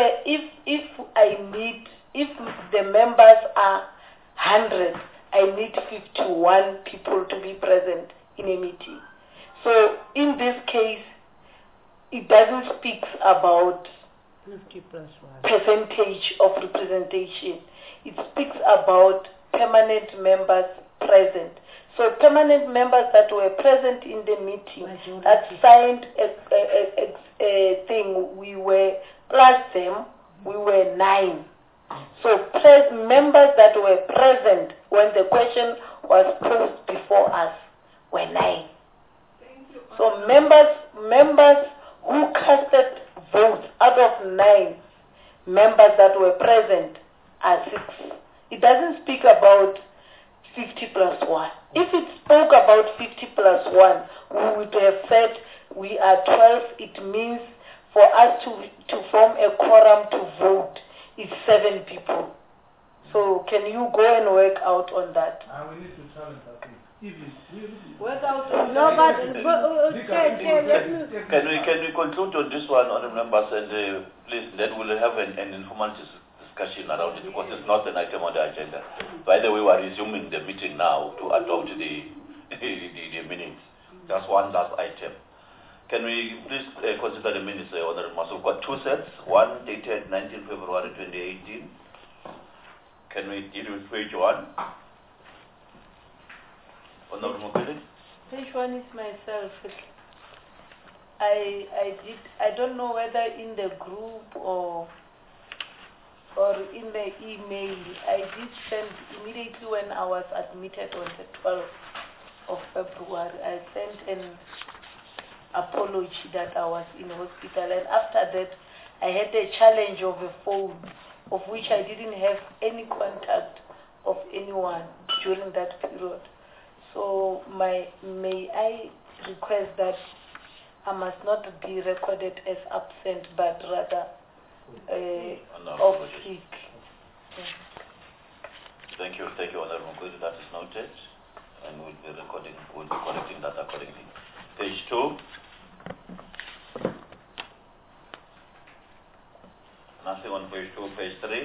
the members are 100, I need 51 people to be present in a meeting. So in this case, it doesn't speak about 50 plus 1 percentage of representation. It speaks about permanent members present. So permanent members that were present in the meeting, that signed a thing, we were, plus them, we were 9. So members that were present when the question was posed before us were 9. So members who casted votes out of 9 members that were present are 6. It doesn't speak about 50 plus 1. If it spoke about 50 plus 1, we would have said we are 12. It means for us to form a quorum to vote, it's 7 people. So can you go and work out on that? We need to challenge that thing. Work out on No, but Can we conclude on this one, honourable members, and please, then we'll have an informal discussion around it, because it's not an item on the agenda. By the way, we are resuming the meeting now to adopt the minutes. That's one last item. Can we please consider the minutes, Honourable Master? We've got 2 sets, one dated 19 February 2018. Can we deal with page 1? Honourable Mokele? Page 1 is myself. I don't know whether in the group or in the email, I did send immediately when I was admitted on the 12th of February, I sent an apology that I was in hospital, and after that I had a challenge of a phone of which I didn't have any contact of anyone to during that period. So may I request that I must not be recorded as absent, but rather off sick. Thank you, Honorable Mkweli. That is noted, and we'll be correcting that accordingly. Page 2. Nothing on page 2. Page 3.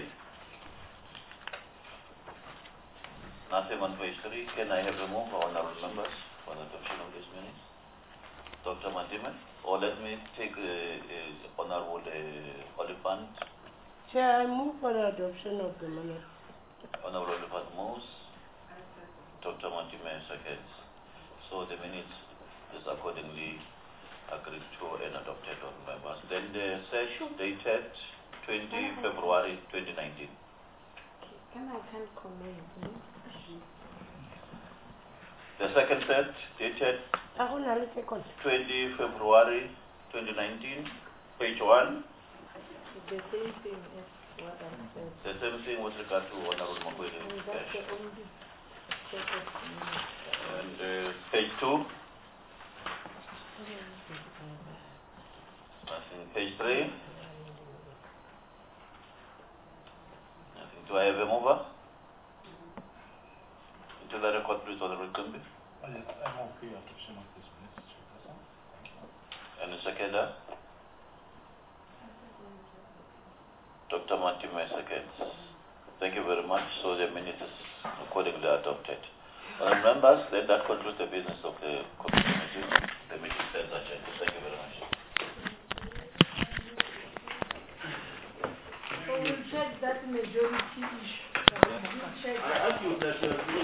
Nothing on page 3. Can I have removed honorable members for the adoption of these minutes? Dr. Matime? Or let me take Honorable Oliphant. Chair, I move for the adoption of the minutes. Honorable Oliphant moves. Dr. Matime seconds. So the minutes is accordingly agreed to and adopted on members. Then the session dated 20 February 2019. Can I comment? The second set dated 20 February 2019, page 1. The same thing as what I said. The same thing with regard to Honorable Mkweli. And page 2. Nothing. Page 3. Nothing. Do I have a mover? Into the record, please, Honorable Kumbi. I'm okay adoption of this minutes, Chairperson. Thank you. And the seconder? Dr. Matime seconds. Thank you very much. So the minutes is accordingly adopted. Members, then that concludes the business of the committee. The meeting stands adjourned. Thank you very much. So we'll check that majority issue. I ask you that